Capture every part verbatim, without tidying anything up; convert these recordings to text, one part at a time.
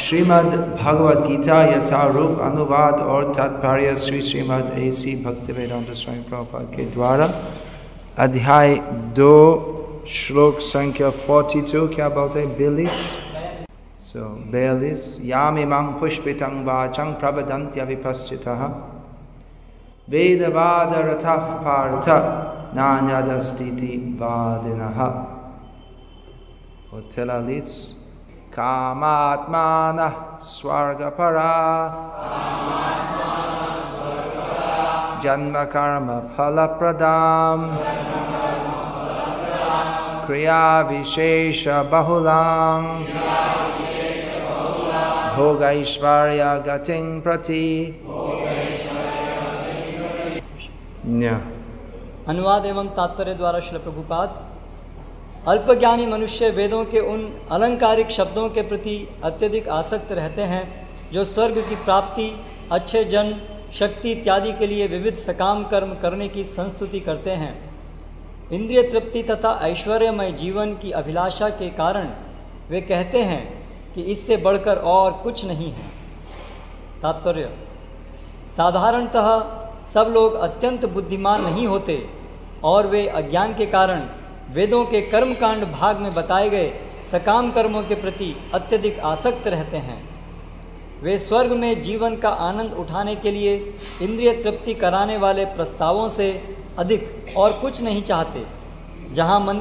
श्रीमद् भगवद गीता यथारूप अनुवाद और तात्पर्य श्री श्रीमद् एसी भक्तिवेदांत स्वामी प्रभुपाद के द्वारा अध्याय दो श्लोक संख्या बयालीस, क्या बोलते हैं, बयालीस सो बयालीस यामिमं पुष्पितं वाचं प्रवदन्त्यविपश्चितः वेदवादरथः पार्थ नान्यदस्तीति वादिनः। और तेईस कामात्मानः स्वर्गपरा जन्म कर्म फलप्रदां क्रिया विशेष बहुलां भोगैश्वर्य गतिं प्रति। अनुवाद एवं तात्पर्य द्वारा श्रील प्रभुपाद। अल्पज्ञानी मनुष्य वेदों के उन अलंकारिक शब्दों के प्रति अत्यधिक आसक्त रहते हैं जो स्वर्ग की प्राप्ति, अच्छे जन, शक्ति इत्यादि के लिए विविध सकाम कर्म करने की संस्तुति करते हैं। इंद्रिय तृप्ति तथा ऐश्वर्यमय जीवन की अभिलाषा के कारण वे कहते हैं कि इससे बढ़कर और कुछ नहीं है। तात्पर्य: साधारणतः सब लोग अत्यंत बुद्धिमान नहीं होते और वे अज्ञान के कारण वेदों के कर्मकांड भाग में बताए गए सकाम कर्मों के प्रति अत्यधिक आसक्त रहते हैं। वे स्वर्ग में जीवन का आनंद उठाने के लिए इंद्रिय तृप्ति कराने वाले प्रस्तावों से अधिक और कुछ नहीं चाहते। जहाँ मन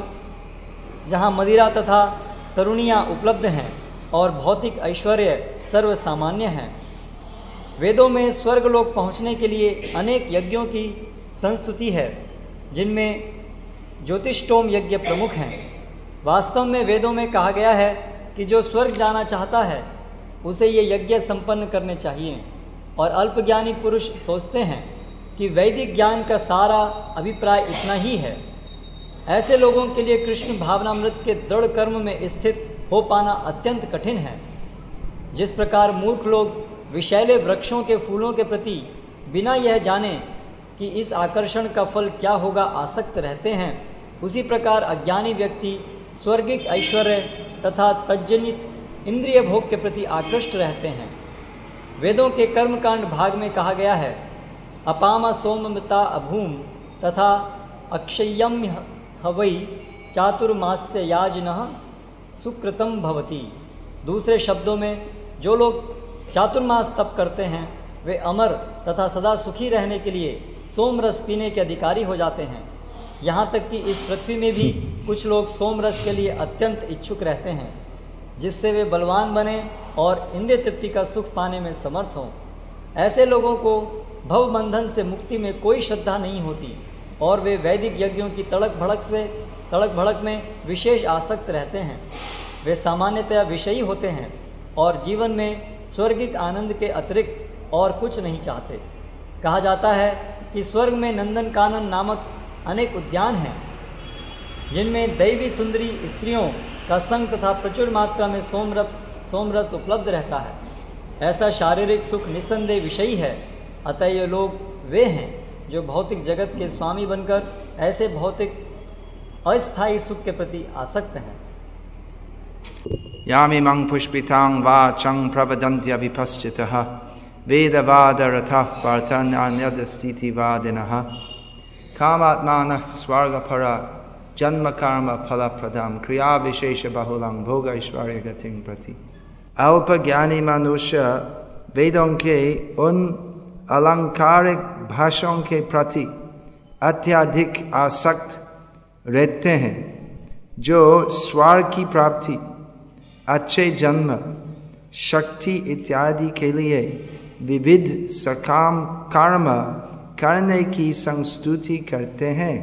जहाँ मदिरा तथा तरुणियाँ उपलब्ध हैं और भौतिक ऐश्वर्य सर्वसामान्य हैं। वेदों में स्वर्गलोक पहुँचने के लिए अनेक यज्ञों की संस्तुति है, जिनमें ज्योतिष्टोम यज्ञ प्रमुख हैं। वास्तव में वेदों में कहा गया है कि जो स्वर्ग जाना चाहता है उसे ये यज्ञ संपन्न करने चाहिए, और अल्पज्ञानी पुरुष सोचते हैं कि वैदिक ज्ञान का सारा अभिप्राय इतना ही है। ऐसे लोगों के लिए कृष्ण भावनामृत के दृढ़ कर्म में स्थित हो पाना अत्यंत कठिन है। जिस प्रकार मूर्ख लोग विषैले वृक्षों के फूलों के प्रति बिना यह जाने कि इस आकर्षण का फल क्या होगा आसक्त रहते हैं, उसी प्रकार अज्ञानी व्यक्ति स्वर्गिक ऐश्वर्य तथा तज्जनित इंद्रिय भोग के प्रति आकृष्ट रहते हैं। वेदों के कर्मकांड भाग में कहा गया है, अपाम सोममृता अभूम तथा अक्षय्यम हवै चातुर्मास्य याजनः सुकृतम भवति। दूसरे शब्दों में, जो लोग चातुर्मास तप करते हैं वे अमर तथा सदा सुखी रहने के लिए सोम रस पीने के अधिकारी हो जाते हैं। यहाँ तक कि इस पृथ्वी में भी कुछ लोग सोम रस के लिए अत्यंत इच्छुक रहते हैं, जिससे वे बलवान बने और इंद्रिय तृप्ति का सुख पाने में समर्थ हों। ऐसे लोगों को भव बंधन से मुक्ति में कोई श्रद्धा नहीं होती और वे वैदिक यज्ञों की तड़क भड़क से तड़क भड़क में विशेष आसक्त रहते हैं। वे सामान्यतया विषयी होते हैं और जीवन में स्वर्गिक आनंद के अतिरिक्त और कुछ नहीं चाहते। कहा जाता है कि स्वर्ग में नंदन कानन नामक अनेक उद्यान हैं, जिनमें दैवी सुंदरी स्त्रियों का संग तथा प्रचुर मात्रा में सोमरस सोमरस उपलब्ध रहता है। ऐसा शारीरिक सुख निस्संदेह विषयी है। अतः ये लोग वे हैं जो भौतिक जगत के स्वामी बनकर ऐसे भौतिक अस्थायी सुख के प्रति आसक्त हैं। यामिमं पुष्पितां वाचं प्रवदन्त्यविपश्चितः वेदवादरथः पार्थ नान्यदस्तीति वादिनः। कामात्मानः स्वर्गपरा जन्म कर्म फलप्रदां क्रिया विशेष बहुलां भोगैश्वर्य गतिं प्रति। अल्पज्ञानी मनुष्य वेदों के उन अलंकारिक भाषाओं के प्रति अत्यधिक आसक्त रहते हैं जो स्वर्ग की प्राप्ति, अच्छे जन्म, शक्ति इत्यादि के लिए विविध सकाम कर्म करने की संस्तुति करते हैं।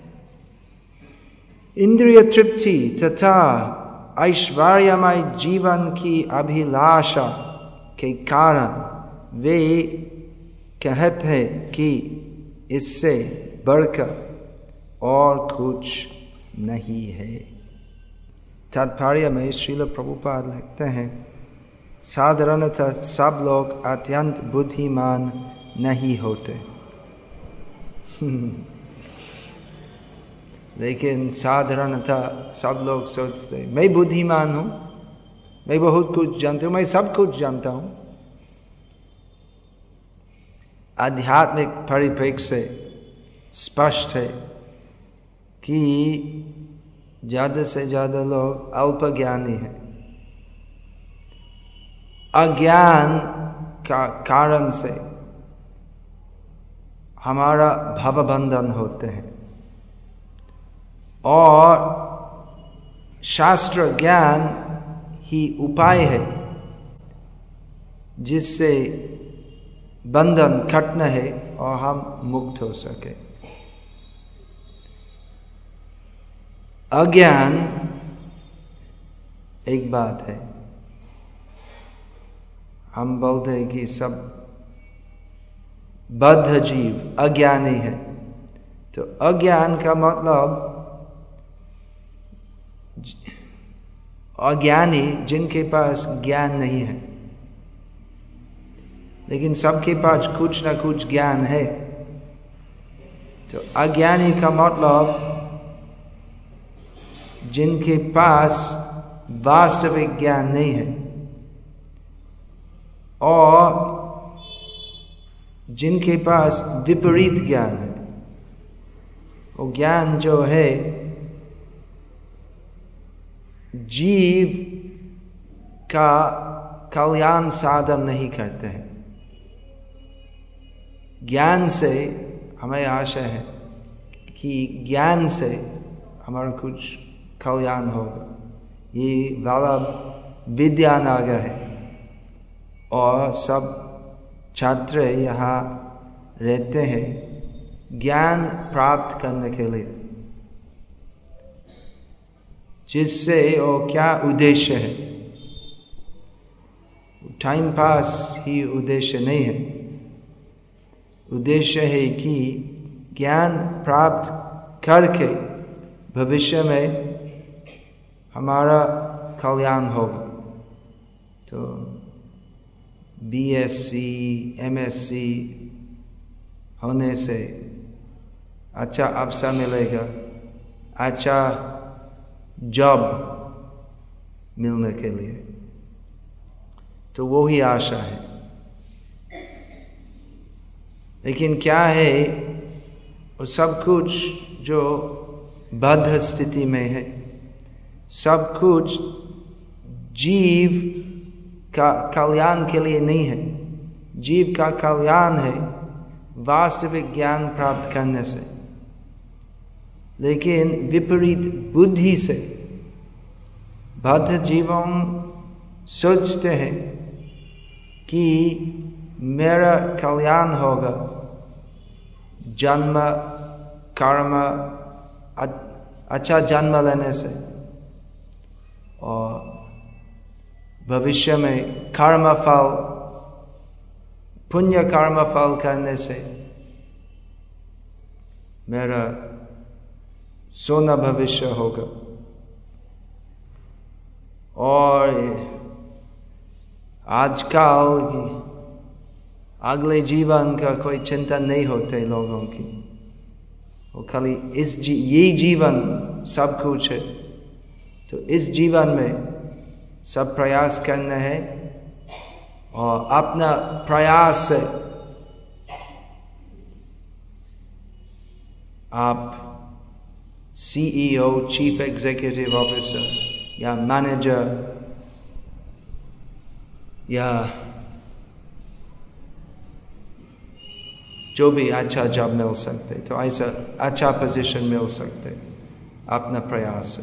इंद्रिय तृप्ति तथा ऐश्वर्यमय जीवन की अभिलाषा के कारण वे कहते हैं कि इससे बढ़कर और कुछ नहीं है। तात्पर्य में श्रील प्रभुपाद लिखते हैं, साधारणतः सब लोग अत्यंत बुद्धिमान नहीं होते लेकिन साधारणतः सब लोग सोचते मैं बुद्धिमान हूँ, मैं बहुत कुछ जानता हूँ, मैं सब कुछ जानता हूँ। आध्यात्मिक परिप्रेक्ष्य से स्पष्ट है कि ज्यादा से ज्यादा लोग अल्प ज्ञानी हैं। अज्ञान का कारण से हमारा भवबंधन होते हैं और शास्त्र ज्ञान ही उपाय है जिससे बंधन खत्म है और हम मुक्त हो सके। अज्ञान एक बात है, हम बोलते हैं कि सब बद्ध जीव अज्ञानी है। तो अज्ञान का मतलब अज्ञानी जिनके पास ज्ञान नहीं है, लेकिन सबके पास कुछ ना कुछ ज्ञान है। तो अज्ञानी का मतलब जिनके पास वास्तविक ज्ञान नहीं है और जिनके पास विपरीत ज्ञान है। वो ज्ञान जो है जीव का कल्याण साधन नहीं करते हैं। ज्ञान से हमें आशा है कि ज्ञान से हमारा कुछ कल्याण होगा। ये वाला विद्यानगर है और सब छात्र यहाँ रहते हैं ज्ञान प्राप्त करने के लिए, जिससे वो क्या उद्देश्य है? टाइम पास ही उद्देश्य नहीं है। उद्देश्य है कि ज्ञान प्राप्त करके भविष्य में हमारा कल्याण होगा। तो B S C M S C होने से अच्छा अवसर मिलेगा, अच्छा जॉब मिलने के लिए। तो वो ही आशा है। लेकिन क्या है, वो सब कुछ जो बद्ध स्थिति में है, सब कुछ जीव का कल्याण के लिए नहीं है। जीव का कल्याण है वास्तविक ज्ञान प्राप्त करने से। लेकिन विपरीत बुद्धि से बद्ध जीवों सोचते हैं कि मेरा कल्याण होगा जन्म कर्म अच्छा जन्म लेने से और भविष्य में कर्म फल पुण्य कर्म फल करने से मेरा सोना भविष्य होगा। और आजकल अगले जीवन का कोई चिंता नहीं होते लोगों की। वो खाली इस जी, ये जीवन सब कुछ है। तो इस जीवन में सब प्रयास करना है और अपना प्रयास से आप सीईओ चीफ एग्जीक्यूटिव ऑफिसर या मैनेजर या जो भी अच्छा जॉब मिल सकते, तो ऐसा अच्छा पोजीशन मिल सकते अपना प्रयास से।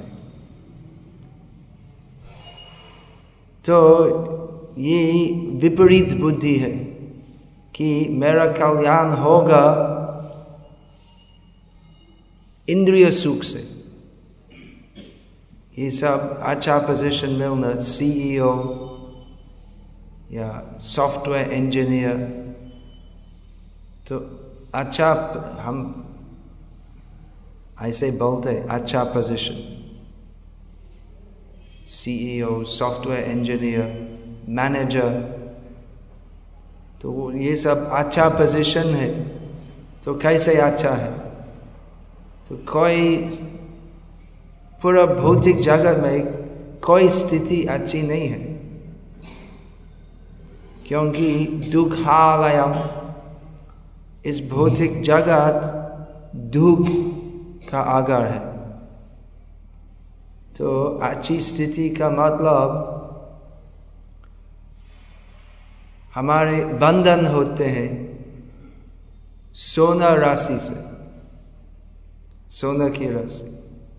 तो ये विपरीत बुद्धि है कि मेरा कल्याण होगा इंद्रिय सुख से। ये सब अच्छा पोजीशन मिलना, सीईओ या सॉफ्टवेयर इंजीनियर, तो अच्छा हम ऐसे बोलते अच्छा position, CEO software engineer manager, तो ये सब अच्छा पोजीशन है। तो कैसे अच्छा है? तो कोई पूरा भौतिक जगत में कोई स्थिति अच्छी नहीं है। क्योंकि दुखालयम, इस भौतिक जगत दुख का आगर है। तो अच्छी स्थिति का मतलब हमारे बंधन होते हैं सोना राशि से, सोना की राशि।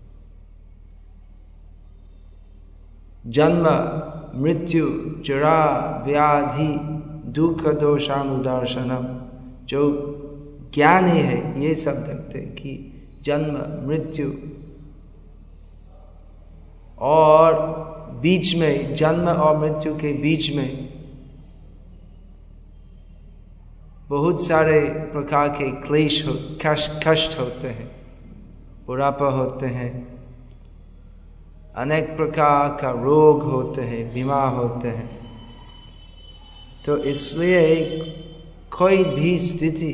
जन्म मृत्यु जरा व्याधि दुख दोषानुदर्शनम, जो ज्ञानी है ये सब देखते हैं कि जन्म मृत्यु और बीच में, जन्म और मृत्यु के बीच में बहुत सारे प्रकार के क्लेश हो, कष्ट कष्ट होते हैं, बुढ़ापा होते हैं, अनेक प्रकार का रोग होते हैं, बीमार होते हैं। तो इसलिए कोई भी स्थिति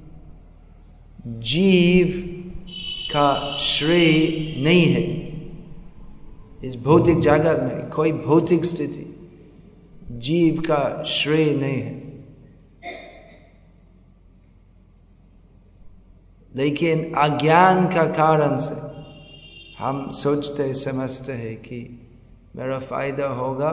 जीव का श्रेय नहीं है। इस भौतिक जगत में कोई भौतिक स्थिति जीव का श्रेय नहीं है। लेकिन अज्ञान का कारण से हम सोचते समझते हैं कि मेरा फायदा होगा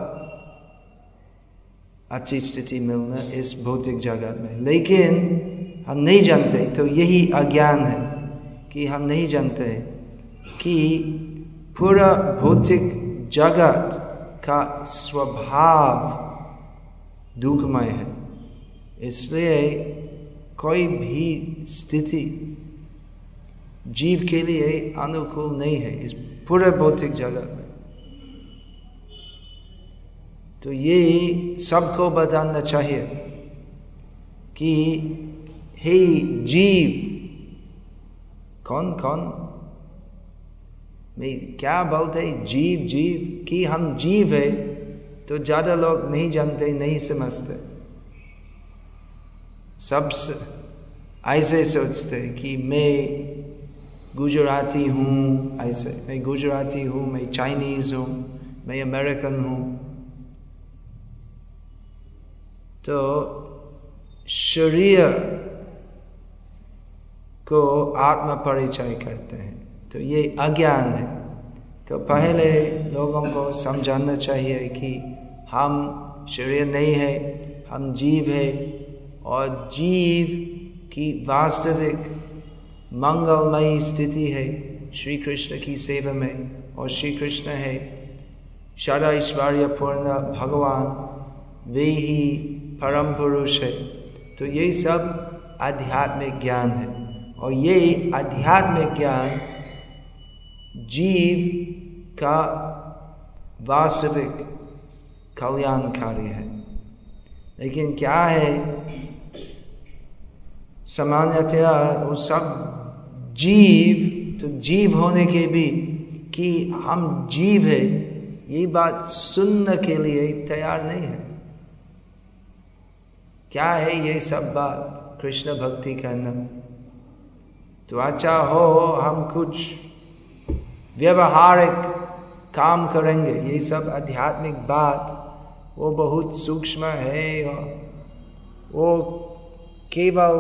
अच्छी स्थिति मिलना इस भौतिक जगत में, लेकिन हम नहीं जानते। तो यही अज्ञान है कि हम नहीं जानते कि पूरा भौतिक जगत का स्वभाव दुखमय है। इसलिए कोई भी स्थिति जीव के लिए अनुकूल नहीं है इस पूरे भौतिक जगत में। तो ये सबको बताना चाहिए कि हे जीव, कौन कौन मैं क्या बोलते जीव जीव कि हम जीव है, तो ज्यादा लोग नहीं जानते, नहीं समझते। सब ऐसे सोचते कि मैं गुजराती हूँ, ऐसे मैं गुजराती हूँ, मैं चाइनीज हूँ, मैं अमेरिकन हूँ। तो शरीर को आत्म परिचय करते हैं, तो ये अज्ञान है। तो पहले लोगों को समझाना चाहिए कि हम शरीर नहीं है, हम जीव है, और जीव की वास्तविक मंगलमयी स्थिति है श्री कृष्ण की सेवा में। और श्री कृष्ण है सदा ऐश्वर्य पूर्ण भगवान, वे ही परम पुरुष है। तो ये सब आध्यात्मिक ज्ञान है, और ये आध्यात्मिक ज्ञान जीव का वास्तविक कल्याणकारी है। लेकिन क्या है, सामान्यतया वो सब जीव, तो जीव होने के भी कि हम जीव है ये बात सुनने के लिए तैयार नहीं है। क्या है ये सब बात? कृष्ण भक्ति करना। तो अच्छा हो हम कुछ व्यवहारिक काम करेंगे, ये सब आध्यात्मिक बात वो बहुत सूक्ष्म है, और वो केवल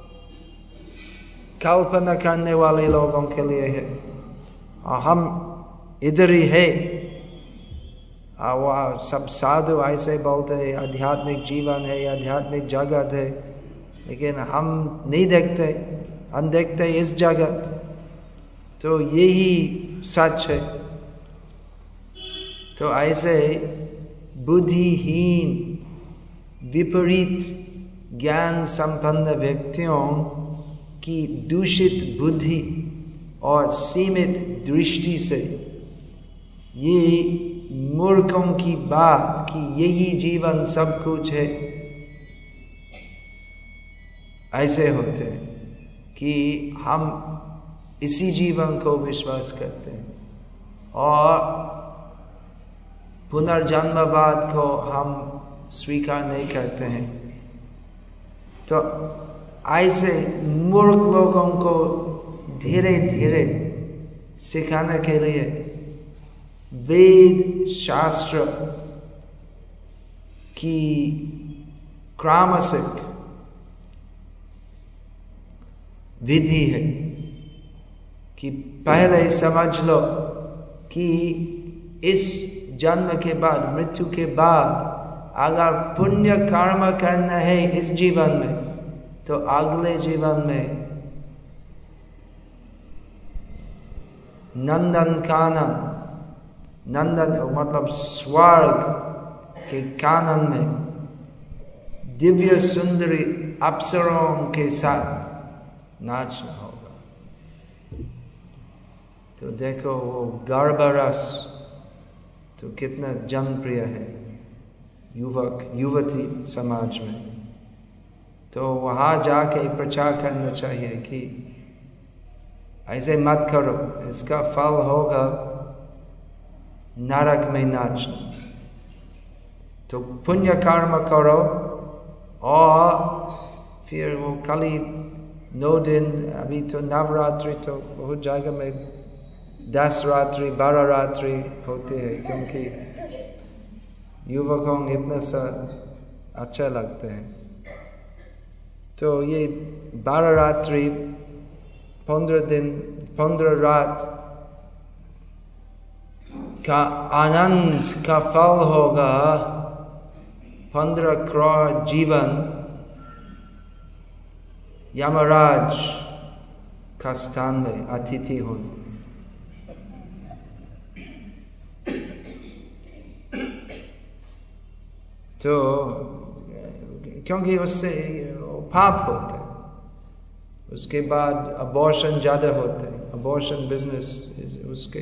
कल्पना करने वाले लोगों के लिए है। और हम इधर ही है, और वह सब साधु ऐसे बोलते हैं आध्यात्मिक जीवन है, आध्यात्मिक जगत है, लेकिन हम नहीं देखते, हम देखते इस जगत। तो यही सच है। तो ऐसे बुद्धिहीन विपरीत ज्ञान संपन्न व्यक्तियों की दूषित बुद्धि और सीमित दृष्टि से ये मूर्खों की बात कि यही जीवन सब कुछ है, ऐसे होते हैं कि हम इसी जीवन को विश्वास करते हैं और पुनर्जन्मवाद को हम स्वीकार नहीं करते हैं। तो ऐसे मूर्ख लोगों को धीरे धीरे सिखाने के लिए वेद शास्त्र की क्रमशिक विधि है कि पहले समझ लो कि इस जन्म के बाद, मृत्यु के बाद अगर पुण्य कर्म करना है इस जीवन में, तो अगले जीवन में नंदन कानन, नंदन मतलब स्वर्ग के कानन में दिव्य सुंदरी अप्सरों के साथ नाचना होगा। तो देखो वो गर्भरस तो कितना जनप्रिय है युवक युवती समाज में। तो वहाँ जाके प्रचार करना चाहिए कि ऐसे मत करो, इसका फल होगा नरक में नाचना। तो पुण्य कर्म करो और फिर वो खाली नौ दिन, अभी तो नवरात्रि तो बहुत जगह में दस रात्रि बारह रात्रि होते हैं, क्योंकि युवकों इतना सा अच्छा लगते हैं। तो ये बारह रात्रि पंद्रह दिन पंद्रह रात का आनंद का फल होगा पंद्रह करोड़ जीवन यमराज का स्थान में अतिथि होने। तो क्योंकि उससे पाप होते हैं, उसके बाद अबॉर्शन ज़्यादा होते हैं। अबॉर्शन बिजनेस उसके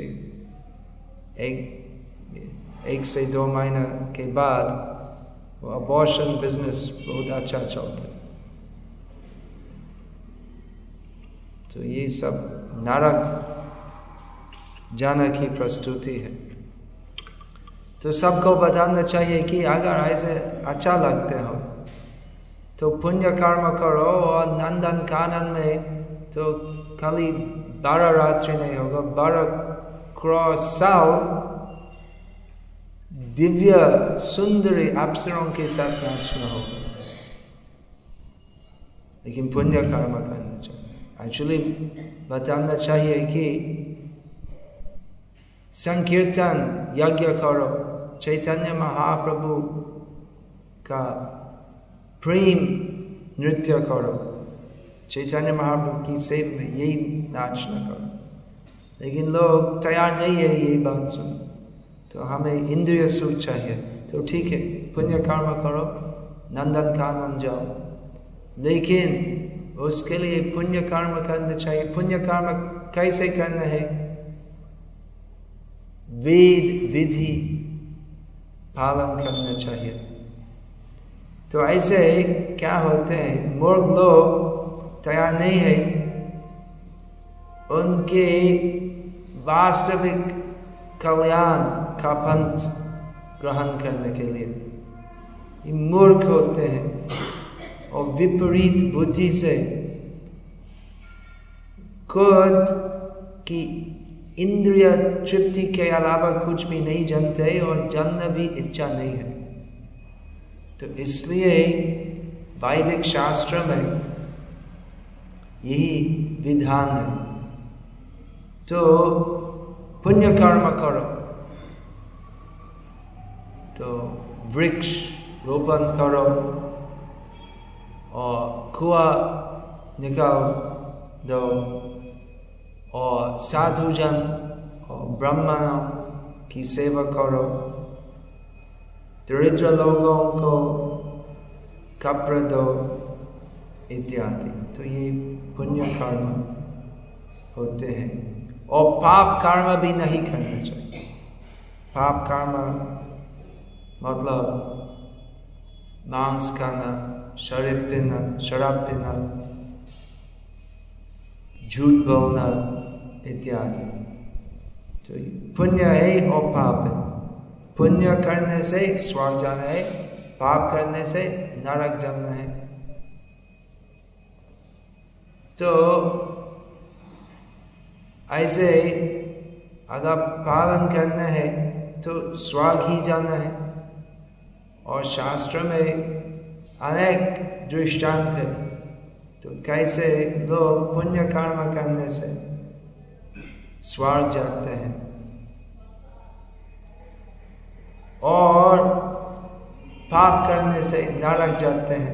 एक एक से दो महीने के बाद वो अबॉर्शन बिजनेस बहुत अच्छा चलता है। तो ये सब नरक जाने की प्रस्तुति है। तो सबको बताना चाहिए कि अगर ऐसे अच्छा लगते हो तो पुण्य कर्म करो, और नंदन कानन में तो खाली बारह रात्रि नहीं होगा, बारह करोड़ साल दिव्य सुंदरी अप्सरों के साथ नाचना होगा। लेकिन पुण्य कर्म करना चाहिए। एक्चुअली बताना चाहिए कि संकीर्तन यज्ञ करो, चैतन्य महाप्रभु का प्रेम नृत्य करो, चैतन्य महाप्रभु की सेवा में यही नाचना करो। लेकिन लोग तैयार नहीं है यही बात सुन। तो हमें इंद्रिय सुख चाहिए, तो ठीक है पुण्य कर्म करो, नंदन कानन जाओ, लेकिन उसके लिए पुण्य कर्म करना चाहिए। पुण्य कर्म कैसे करना है? वेद विधि पालन करना चाहिए। तो ऐसे क्या होते हैं, मूर्ख लोग तैयार नहीं है उनके वास्तविक कल्याण का पंथ ग्रहण करने के लिए। ये मूर्ख होते हैं और विपरीत बुद्धि से खुद की इंद्रिय तृप्ति के अलावा कुछ भी नहीं जानते और जानना भी इच्छा नहीं है। तो इसलिए वैदिक शास्त्र में यही विधान है। तो पुण्य कर्म करो, तो वृक्ष रोपण करो और कुआं निकाल दो और साधुजन और ब्राह्मणों की सेवा करो, दरिद्र लोगों को कपड़ा दो इत्यादि। तो ये पुण्य कर्म होते हैं। और पाप कर्म भी नहीं करना चाहिए। पाप कर्म मतलब मांस खाना, शराब पीना, शराब पीना, झूठ बोलना इत्यादि। तो पुण्य है और पाप है। पुण्य करने से स्वर्ग जाना है, पाप करने से नरक जाना है। तो ऐसे अगर पालन करना है तो स्वर्ग ही जाना है। और शास्त्र में अनेक दृष्टांत है। तो कैसे लोग पुण्य कर्म करने से स्वर्ग जाते हैं और पाप करने से नरक जाते हैं।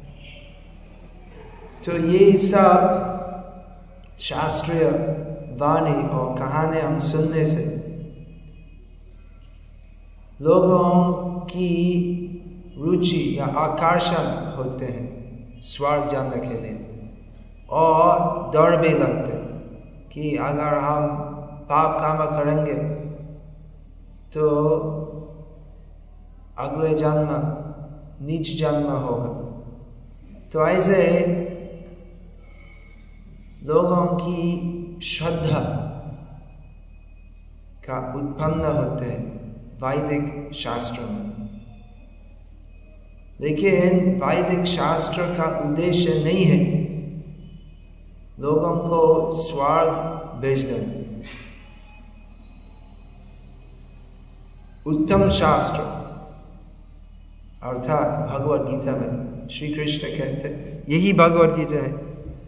तो ये सब शास्त्रीय वाणी और कहानी हम सुनने से लोगों की रुचि या आकर्षण होते हैं स्वर्ग जाने के लिए, और डर भी लगते हैं कि अगर हम पाप काम करेंगे तो अगले जन्म नीच जन्म होगा। तो ऐसे लोगों की श्रद्धा का उत्पन्न होते हैं वैदिक शास्त्रों में। लेकिन वैदिक शास्त्र का उद्देश्य नहीं है लोगों को स्वर्ग भेजना। उत्तम शास्त्र अर्थात भगवद गीता में श्री कृष्ण कहते हैं, यही भगवद गीता है,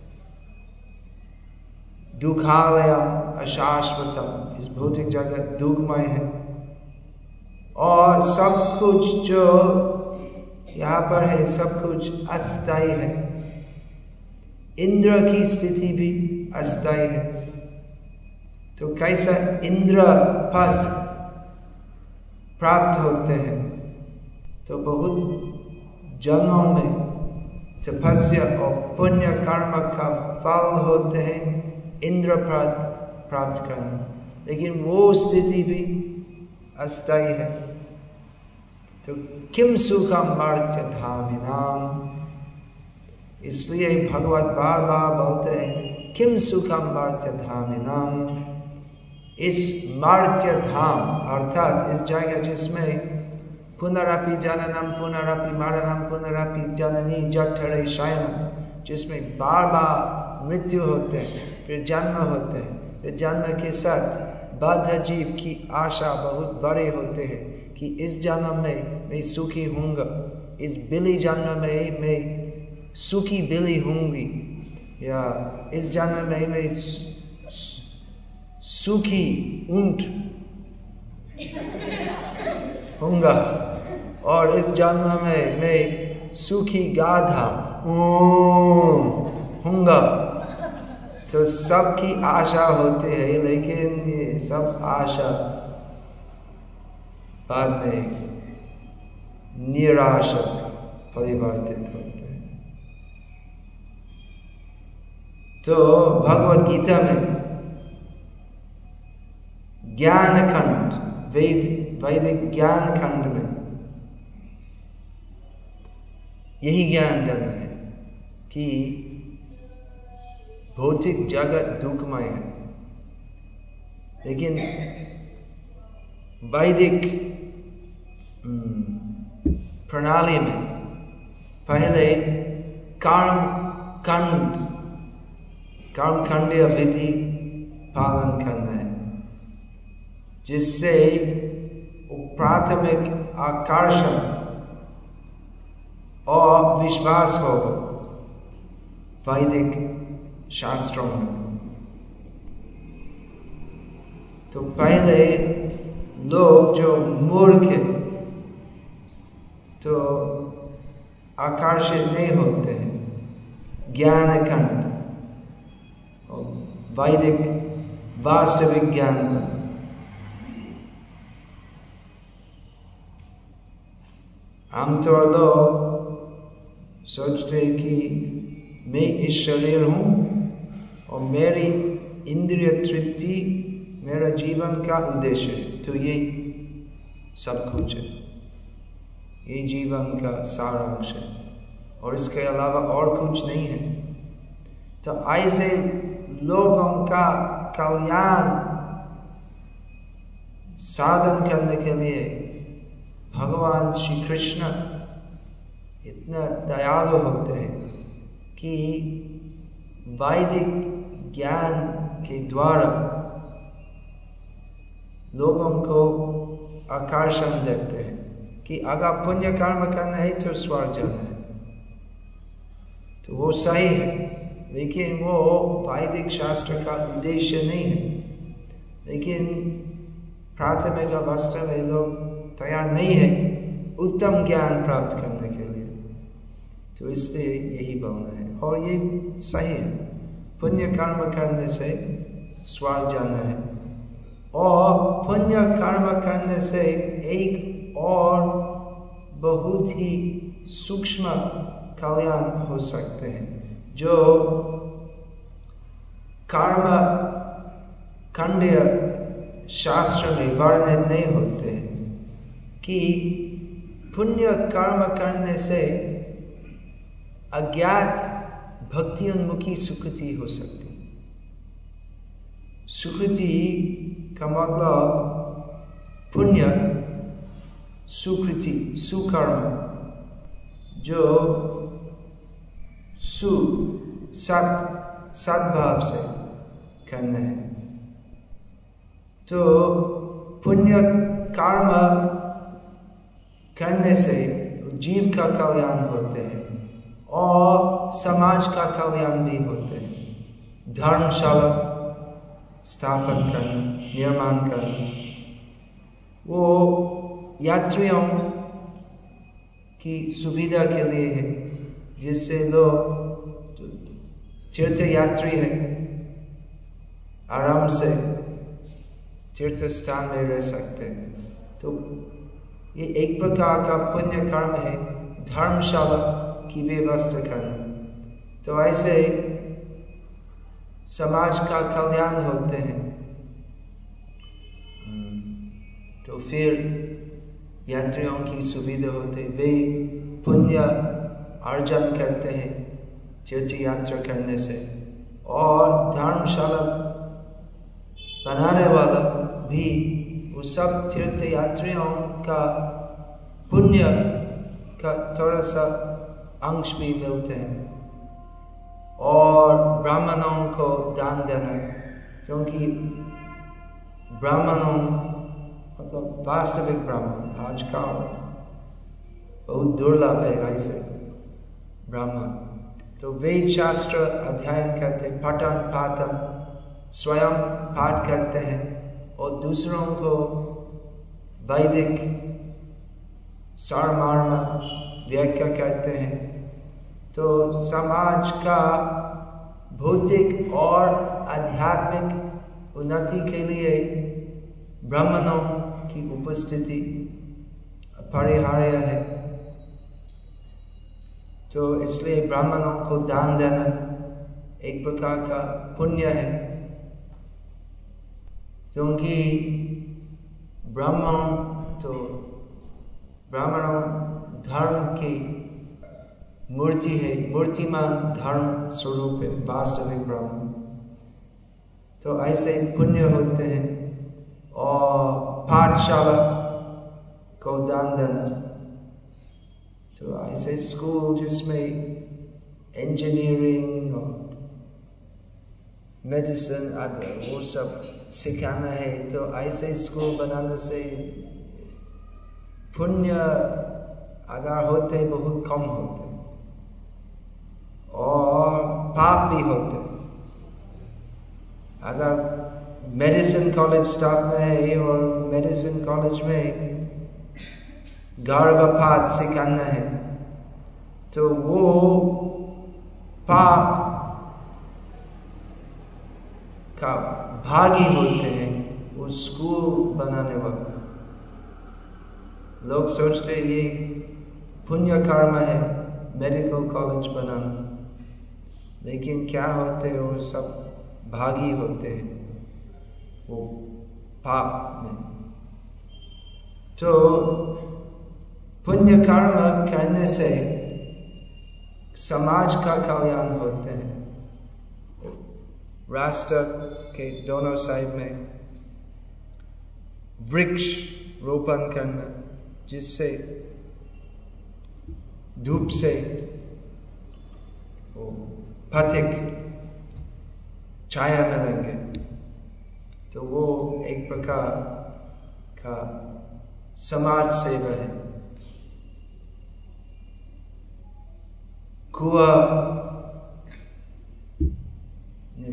दुखालयम अशाश्वतम, इस भौतिक जगत दुखमय है और सब कुछ जो यहाँ पर है सब कुछ अस्थायी है। इंद्र की स्थिति भी अस्थायी है। तो कैसा इंद्र पद प्राप्त होते हैं? तो बहुत जन्मों में तपस्या और पुण्य कर्म का फल होते हैं इंद्र पद प्राप्त करना, लेकिन वो स्थिति भी अस्थायी है। तो किम सुखम मर्त्य धामिनाम, इसलिए भगवत बार बार बोलते हैं किम सुखम मर्त्य धामिनाम। इस मर्त्य धाम अर्थात इस जगह जिसमें पुनरपि जननम पुनरपि मरणम पुनरपि जननी जठरे शयनम, जिसमें बार बार मृत्यु होते हैं फिर जन्म होते हैं, फिर जन्म के साथ बद्ध जीव की आशा बहुत बड़े होते हैं कि इस जन्म में मैं सुखी होऊंगा, इस बिली जन्म में मैं सुखी बिली होंगी, या इस जन्म में मैं सुखी ऊंट होऊंगा, और इस जन्म में मैं सुखी गाधा होऊंगा। तो सबकी आशा होती है, लेकिन ये सब आशा बाद में निराशा परिवर्तित होते हैं। तो भगवद गीता में ज्ञान खंड, वेद वैदिक ज्ञान खंड में यही ज्ञान देना है कि भौतिक जगत दुखमय है, लेकिन वैदिक प्रणाली में पहले कर्म खंड कर्म खंडीय विधि पालन करना है, जिससे प्राथमिक आकर्षण और विश्वास हो वैदिक शास्त्रों में। तो पहले लोग जो मूर्ख है तो आकर्षित नहीं होते हैं ज्ञान खंड और वैदिक वास्तविक ज्ञान पर। आमतौर लोग सोचते हैं कि मैं इस शरीर हूँ और मेरी इंद्रिय तृप्ति मेरा जीवन का उद्देश्य है, तो ये सब कुछ है, ये जीवन का सारांश है और इसके अलावा और कुछ नहीं है। तो ऐसे लोगों का कल्याण साधन करने के लिए भगवान श्री कृष्ण इतना दयालु होते हैं कि वैदिक ज्ञान के द्वारा लोगों को आकर्षण देते हैं कि अगर पुण्य कर्म करना है तो स्वर्ग जाना है, तो वो सही है, लेकिन वो वैदिक शास्त्र का उद्देश्य नहीं है। लेकिन प्राथमिक अवस्था में लोग तैयार नहीं है उत्तम ज्ञान प्राप्त करने के लिए, तो इसलिए यही बोलना है। और ये सही है, पुण्य कर्म करने से स्वर्ग जाना है। और पुण्य कर्म करने से एक और बहुत ही सूक्ष्म कल्याण हो सकते हैं, जो कर्म खंडीय शास्त्र में वर्णित नहीं होते हैं, कि पुण्य कर्म करने से अज्ञात भक्ति उन्मुखी सुकृति हो सकती। सुकृति का मतलब पुण्य, सुकृति सुकर्म, जो सु सत सद्भाव से करना है। तो पुण्य कर्म करने से जीव का कल्याण होते हैं और समाज का कल्याण भी होते हैं। धर्मशाला स्थापन करना, निर्माण करना, वो यात्रियों की सुविधा के लिए है, जिससे लोग तीर्थ यात्री है आराम से तीर्थ स्थान में रह सकते हैं। तो ये एक प्रकार का पुण्य कर्म है, धर्मशाला की व्यवस्था करना। तो ऐसे समाज का कल्याण होते हैं। तो फिर यात्रियों की सुविधा होते, वे पुण्य अर्जन करते हैं तीर्थ यात्रा करने से। और धर्मशाला बनाने वाला भी वो सब तीर्थ यात्रियों का पुण्य का थोड़ा सा अंश भी मिलते हैं। और ब्राह्मणों को दान देना, क्योंकि ब्राह्मणों मतलब वास्तविक ब्राह्मण आजकल बहुत दुर्लभ है ऐसे ब्राह्मण। तो वेद शास्त्र अध्ययन करते, पठन पाठन स्वयं पाठ करते हैं और दूसरों को वैदिक सारमर्म व्याख्या करते हैं। तो समाज का भौतिक और आध्यात्मिक उन्नति के लिए ब्राह्मणों की उपस्थिति अपरिहार्य है। तो इसलिए ब्राह्मणों को दान देना एक प्रकार का पुण्य है, क्योंकि ब्राह्मण तो ब्राह्मणों धर्म की मूर्ति है, मूर्तिमान धर्म स्वरूप है वास्तविक ब्राह्मण। तो ऐसे पुण्य होते हैं। और पाठशाला को दान देना, तो ऐसे स्कूल जिसमें इंजीनियरिंग और मेडिसिन आदि वो सब सिखाना है, तो ऐसे स्कूल बनाने से पुण्य अगर होते बहुत कम होते और पाप भी होते। अगर मेडिसिन कॉलेज स्थापना है और मेडिसिन कॉलेज में गर्भपात सिखाना है, तो वो पाप का भागी होते हैं वो स्कूल बनाने वाले लोग। सोचते ये पुण्य कर्म है मेडिकल कॉलेज बनाना, लेकिन क्या होते हैं वो सब भागी होते हैं वो पाप में। तो पुण्य कर्म करने से समाज का कल्याण होते हैं। रास्ता के दोनों साइड में वृक्ष रोपण करना, जिससे धूप से वो पथिक छाया मिलेंगे, तो वो एक प्रकार का समाज सेवा है। कुआं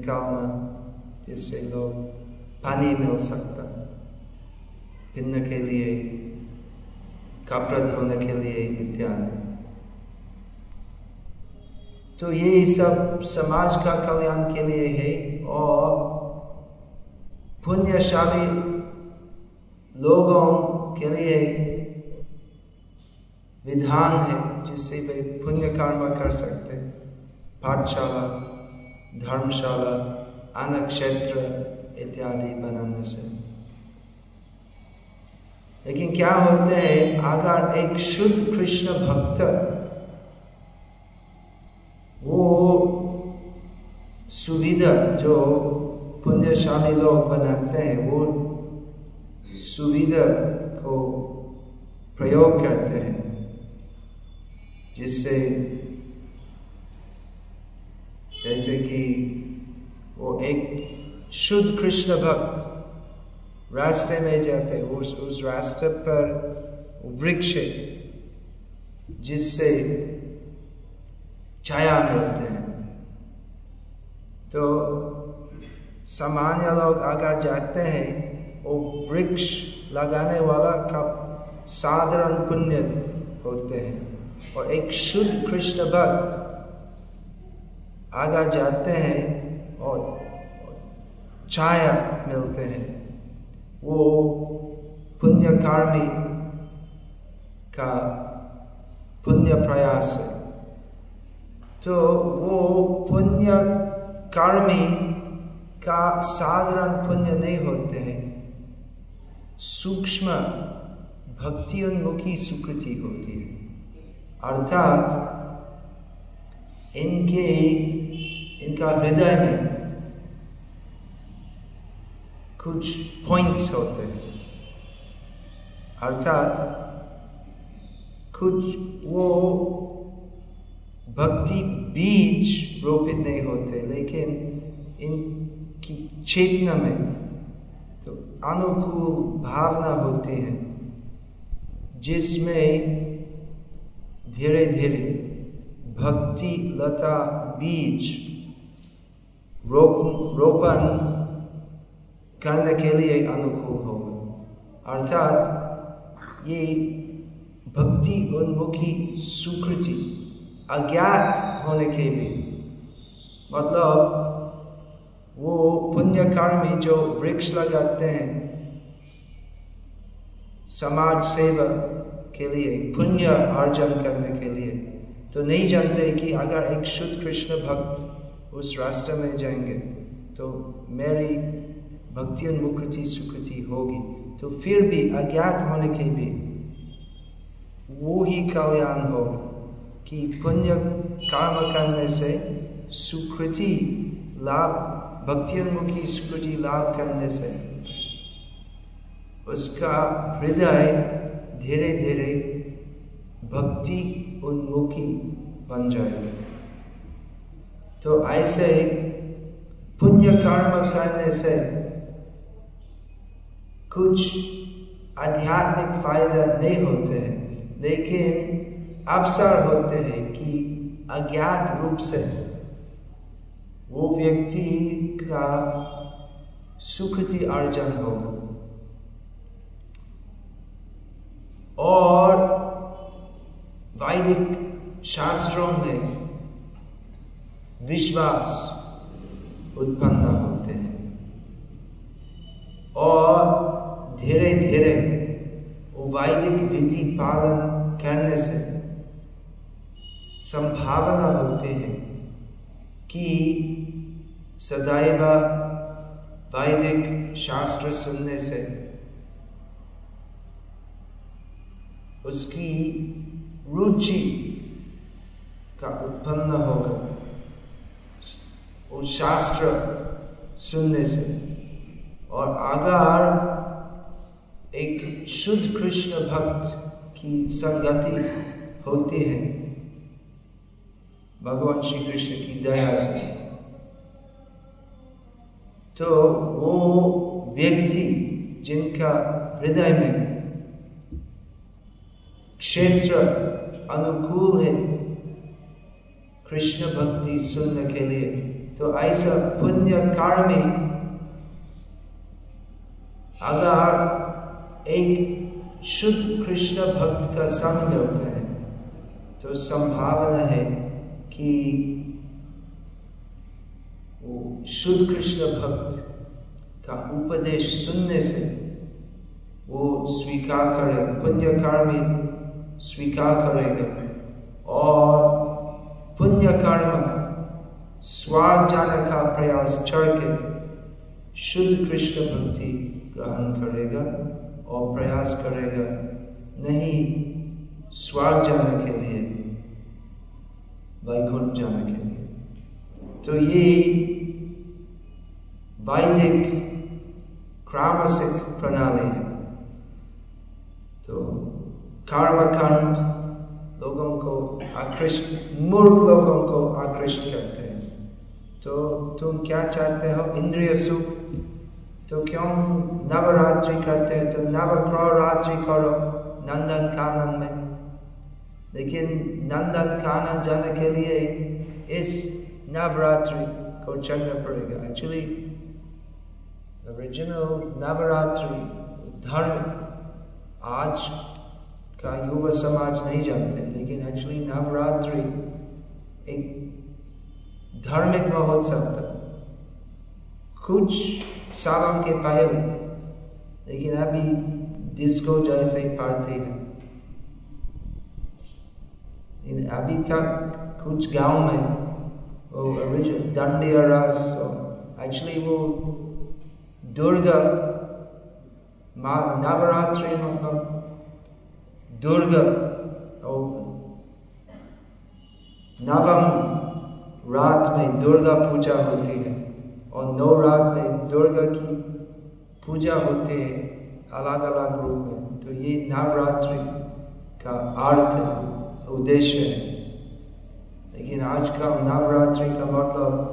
निकालना, जिससे लोग पानी मिल सकता, पीने के लिए, कपड़ा धोने के लिए इत्यादि। तो ये सब समाज का कल्याण के लिए है और पुण्यशाली लोगों के लिए विधान है जिससे वे पुण्य कर्म कर सकते। पाठशाला, धर्मशाला, अन्न क्षेत्र इत्यादि बनाने से। लेकिन क्या होते हैं, अगर एक शुद्ध कृष्ण भक्त वो सुविधा जो पुण्यशाली लोग बनाते हैं वो सुविधा को प्रयोग करते हैं, जिससे जैसे कि वो एक शुद्ध कृष्ण भक्त रास्ते में जाते हैं, उस उस रास्ते पर वृक्ष है जिससे छाया मिलते हैं। तो सामान्य लोग अगर जाते हैं, वो वृक्ष लगाने वाला का साधारण पुण्य होते हैं, और एक शुद्ध कृष्ण भक्त अगर जाते हैं और छाया मिलते हैं, वो पुण्य कर्मी का पुण्य प्रयास है। तो वो पुण्य कर्मी का साधारण पुण्य नहीं होते हैं, सूक्ष्म भक्ति उन्मुखी सुकृति होती है। अर्थात इनके इनका हृदय में कुछ पॉइंट्स होते हैं, अर्थात कुछ वो भक्ति बीज रोपित नहीं होते, लेकिन इनकी चेतना में तो अनुकूल भावना होती है, जिसमें धीरे धीरे भक्ति लता बीज रोप रोपण करने के लिए अनुकूल होगा। अर्थात ये भक्ति उन्मुखी सुकृति अज्ञात होने के भी, मतलब वो पुण्य कर्मी जो वृक्ष लगाते हैं समाज सेवा के लिए, पुण्य अर्जन करने के लिए, तो नहीं जानते कि अगर एक शुद्ध कृष्ण भक्त उस रास्ते में जाएंगे तो मेरी भक्ति उन्मुखी सुकृति होगी। तो फिर भी अज्ञात होने के भी वो ही कल्याण होगा कि पुण्य कर्म करने से सुकृति लाभ, भक्ति उन्मुखी सुकृति लाभ करने से उसका हृदय धीरे धीरे भक्ति उन्मुखी बन जाएगा। तो ऐसे पुण्य कर्म करने से कुछ आध्यात्मिक फायदा नहीं होते हैं, लेकिन अवसर होते हैं कि अज्ञात रूप से वो व्यक्ति का सुकृति अर्जन होगा। और वैदिक शास्त्रों में विश्वास उत्पन्न होते हैं और धीरे धीरे वो वैदिक विधि पालन करने से संभावना होती है कि सदैव वैदिक शास्त्र सुनने से उसकी रुचि का उत्पन्न होगा, उस शास्त्र सुनने से। और अगर एक शुद्ध कृष्ण भक्त की संगति होती है भगवान श्री कृष्ण की दया से, तो वो व्यक्ति जिनका हृदय में क्षेत्र अनुकूल है कृष्ण भक्ति सुनने के लिए, तो ऐसा पुण्य कर्मी अगर एक शुद्ध कृष्ण भक्त का संग होता है तो संभावना है कि वो शुद्ध कृष्ण भक्त का उपदेश सुनने से वो स्वीकार करे, पुण्य कर्मी स्वीकार करेगा और पुण्य कर्म स्वर्ग जाने का प्रयास छोड़ के शुद्ध कृष्ण भक्ति ग्रहण करेगा और प्रयास करेगा नहीं स्वर्ग जाने के लिए, वैकुंठ जाने के लिए। तो ये वैदिक क्रमसिक प्रणाली है। तो कर्मकांड लोगों को आकृष्ट, मूर्ख लोगों को आकृष्ट करते हैं। तो तुम क्या चाहते हो? इंद्रिय सुख। तो क्यों नवरात्रि करते हैं? तो नवरात्रि करो नंदन कानन में। लेकिन नंदन कानन जाने के लिए इस नवरात्रि को चलना पड़ेगा। एक्चुअली ओरिजिनल नवरात्रि धर्म आज का युवा समाज नहीं जानते, लेकिन एक्चुअली नवरात्रि एक धार्मिक महोत्सव था कुछ सालों के पहले, लेकिन अभी डिस्को जैसे पार्टी है। अभी तक कुछ गांव में वो ओरिजिनल डांडिया रास, एक्चुअली वो दुर्गा माँ नवरात्रि मतलब दुर्गा और नवम रात में दुर्गा पूजा होती है और नौ रात में दुर्गा की पूजा होती है अलग अलग रूप में। तो ये नवरात्रि का अर्थ उद्देश्य है। लेकिन आज का नवरात्रि का मतलब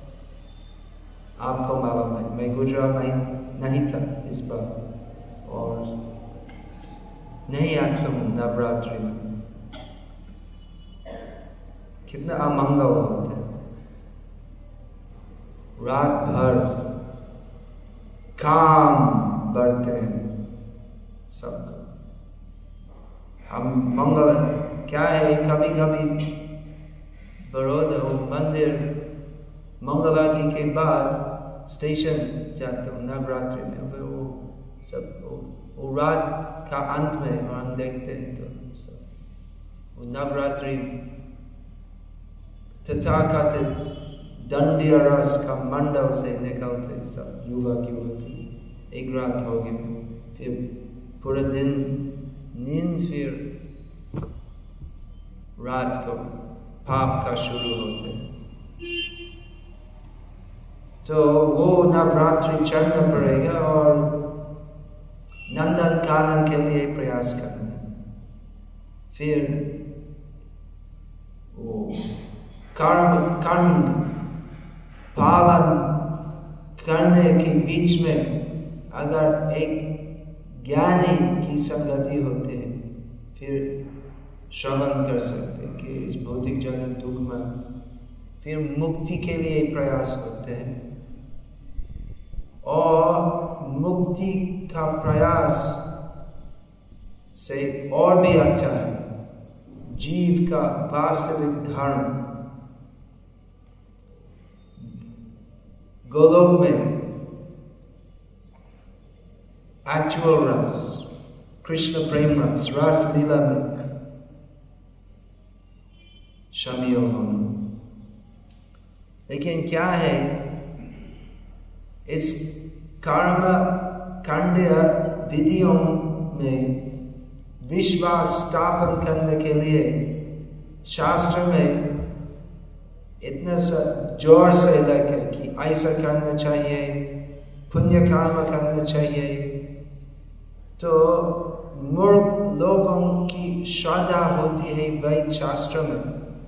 आपको मालूम है, मैं गुजरात में नहीं था इस बार और नहीं आता हूँ नवरात्रि में। कितना अमंगल होता है, रात भर काम बढ़ते हैं सबको। हम मंगल क्या है, कभी कभी बड़ौदा मंदिर मंगल आरती के बाद स्टेशन जाता हूँ नवरात्रि में। फिर वो सब वो, वो रात का अंत में हम देखते हैं तो सब वो नवरात्रि तथाकथित दंडिया रस का मंडल से निकलते सब युवक युवती। एक रात हो गई, फिर पूरा दिन नींद, फिर रात को पाप का शुरू होते हैं। तो वो नवरात्रि चलना पड़ेगा और नंदन कानन के लिए प्रयास करना है। फिर वो कर्म कांड पालन करने के बीच में अगर एक ज्ञानी की संगति होती है, फिर श्रवण कर सकते हैं कि इस भौतिक जगत दुख में, फिर मुक्ति के लिए प्रयास करते हैं। और मुक्ति का प्रयास से और भी अच्छा है जीव का वास्तविक धर्म गोलोक में एक्चुअल रस, कृष्ण प्रेम रस, रस लीला में शामिल होना। लेकिन क्या है, इस कर्म कांडीय विधियों में विश्वास स्थापन करने के लिए शास्त्र में इतना सा जोर से लगे कि ऐसा करना चाहिए, पुण्य कर्म करना चाहिए। तो मूर्ख लोगों की श्रद्धा होती है वैद शास्त्र में,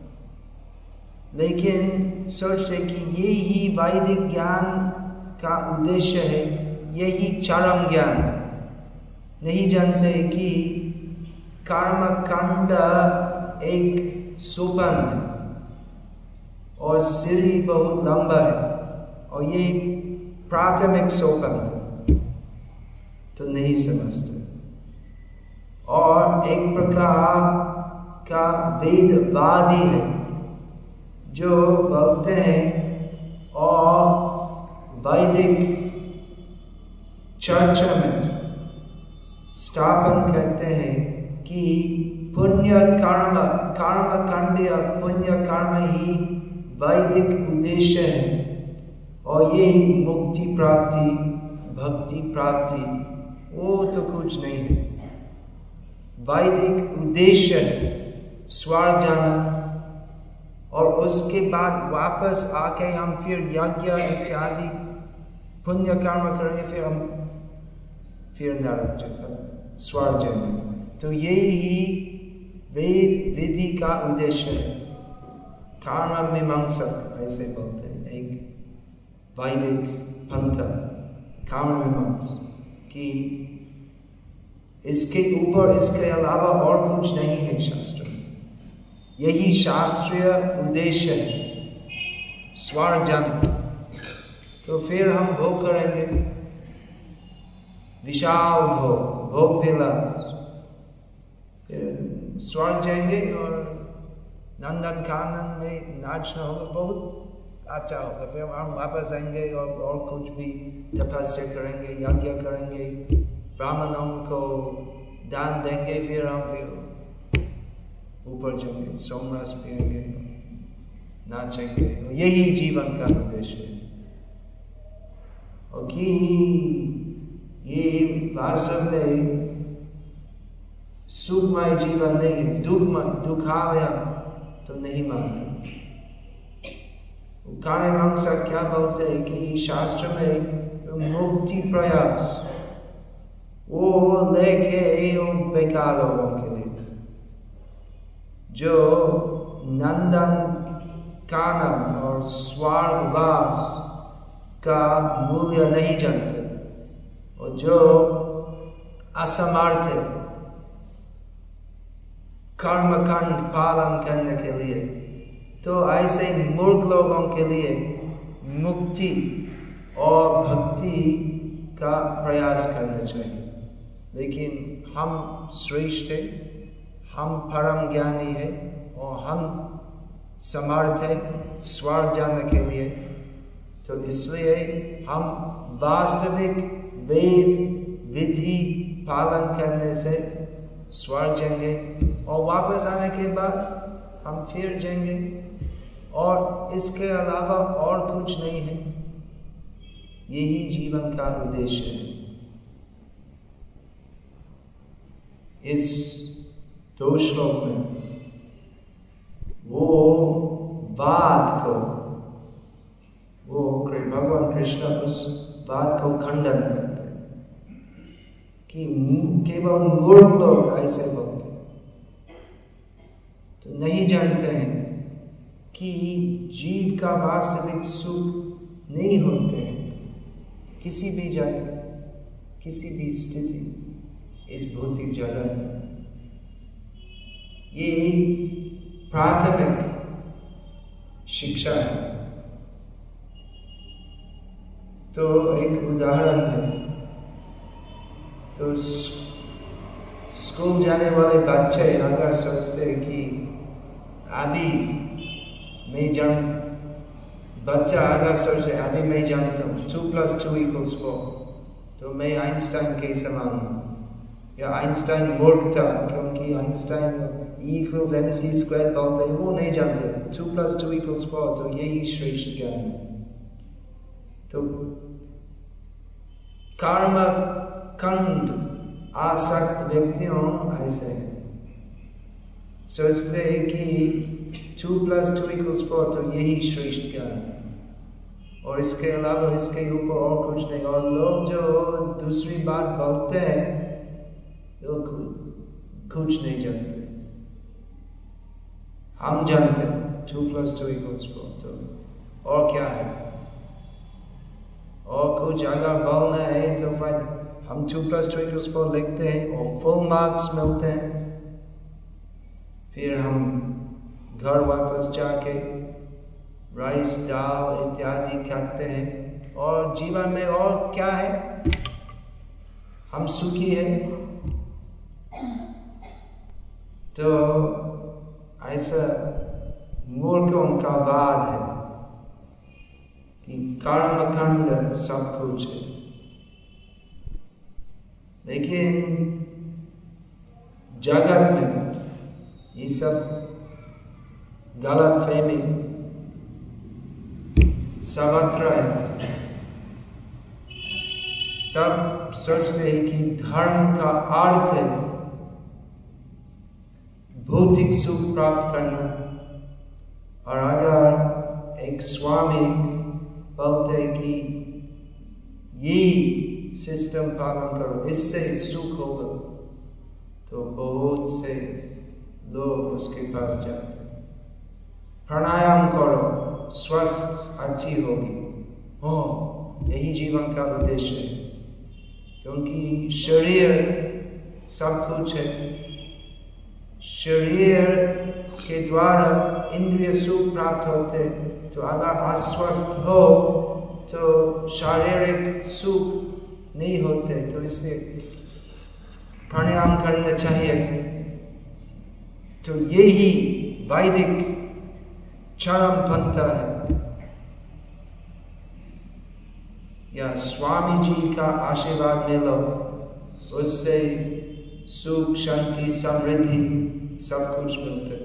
लेकिन सोचते कि यही वैदिक ज्ञान का उद्देश्य है, यही चरम ज्ञान। नहीं जानते कि कर्म कांड एक सोपान है और सीढ़ी बहुत लंबा है और ये प्राथमिक सोपान है, तो नहीं समझते। और एक प्रकार का वेदवादी है जो बोलते हैं और वैदिक चर्चा में स्थापन करते हैं कि पुण्य कर्म कर्म कांड या पुण्य कर्म ही वैदिक उद्देश्य है और ये मुक्ति प्राप्ति भक्ति प्राप्ति वो तो कुछ नहीं है। वैदिक उद्देश्य स्वर्ग जाना और उसके बाद वापस आके हम फिर यज्ञ इत्यादि पुण्य कर्म करेंगे, फिर हम फिर नरक स्वर्ग जाएंगे। तो यही वेद विधि का उद्देश्य है। कर्म मीमांसक ऐसे बोलते हैं, एक वैदिक पंथ कर्म मीमांस कि इसके ऊपर इसके अलावा और कुछ नहीं है शास्त्र में। यही शास्त्रीय उद्देश्य है, स्वर्ग जाना। तो फिर हम भोग करेंगे, विशाल भोग भोग विलास, फिर स्वर्ग जाएंगे और नंदन कानन में नाचना होगा, बहुत अच्छा होगा। फिर हम वापस आएंगे और और कुछ भी तपस्या करेंगे, यज्ञ करेंगे, ब्राह्मणों को दान देंगे, फिर हम फिर ऊपर जाएंगे, सोमरस पिएंगे, नाचेंगे। यही जीवन का उद्देश्य है। और कि ये वास्तव में सुखमय जीवन नहीं है, दुखमय दुखालय तो नहीं मानते। कार्य मीमांसा क्या बोलते हैं कि शास्त्र में मुक्ति प्रयास वो लेके वो बेकार लोगों के लिए जो नंदन कानन और स्वर्गवास का मूल्य नहीं जानते और जो असमर्थ है कर्मकांड पालन करने के लिए, तो ऐसे मूर्ख लोगों के लिए मुक्ति और भक्ति का प्रयास करना चाहिए। लेकिन हम श्रेष्ठ हैं, हम परम ज्ञानी हैं और हम समर्थ हैं स्वर्ग जाने के लिए। तो इसलिए हम वास्तविक वेद विधि पालन करने से स्वर्ग जाएंगे और वापस आने के बाद हम फिर जाएंगे, और इसके अलावा और कुछ नहीं है। यही जीवन का उद्देश्य है। इस दो श्लोक में वो बात को, वो भगवान कृष्ण उस बात को खंडन करते हैं कि केवल मूर्ख लोग ऐसे बोलते हैं, तो नहीं जानते हैं कि जीव का वास्तविक सुख नहीं होते हैं किसी भी जगह, किसी भी स्थिति इस भौतिक जगत में। ये प्राथमिक शिक्षा है। तो एक उदाहरण है, तो स्कूल जाने वाले बच्चे अगर सोचते हैं कि अभी मैं जान बच्चा अगर सोचे अभी मैं जानता हूँ two plus two equals four, तो मैं आइंस्टाइन के समान हूँ, या आइंस्टाइन मूर्ख था क्योंकि Einstein E equals M C square बोलते हैं, वो नहीं जानते two plus two equals four, तो यही श्रेष्ठ ज्ञान है। तो कर्म कंड आसक्त व्यक्तियों ऐसे सोचते हैं कि two plus two equals four, तो यही श्रेष्ठ ज्ञान है और इसके अलावा इसके ऊपर और कुछ नहीं। और लोग जो दूसरी बात बोलते हैं तो कुछ नहीं जानते। हम जानते हैं two plus two equals four, तो और क्या है, और कुछ अगर बोलना है तो फिर हम two plus two equals four लिखते हैं और फुल मार्क्स मिलते हैं। फिर हम घर वापस जाके राइस दाल इत्यादि खाते हैं और जीवन में और क्या है, हम सुखी हैं। तो ऐसा मूर्खों का वाद है कि कर्म कांड सब कुछ है, लेकिन जगत में ये सब गलत फहमी सर्वत्र है। सब सोचते हैं कि धर्म का अर्थ है भौतिक सुख प्राप्त करना, और अगर एक स्वामी बोलते हैं कि ये सिस्टम पालन करो इससे सुख होगा, तो बहुत से लोग उसके पास जाते हैं। प्राणायाम करो स्वस्थ अच्छी होगी, हो यही जीवन का उद्देश्य है, क्योंकि शरीर सब कुछ है। शरीर के द्वारा इंद्रिय सुख प्राप्त होते, तो अगर अस्वस्थ हो तो शारीरिक सुख नहीं होते। तो इसलिए प्राणायाम करना चाहिए। तो यही वैदिक चरम पंथा है, या स्वामी जी का आशीर्वाद मिलो, उससे सुख शांति समृद्धि सब कुछ मिलते।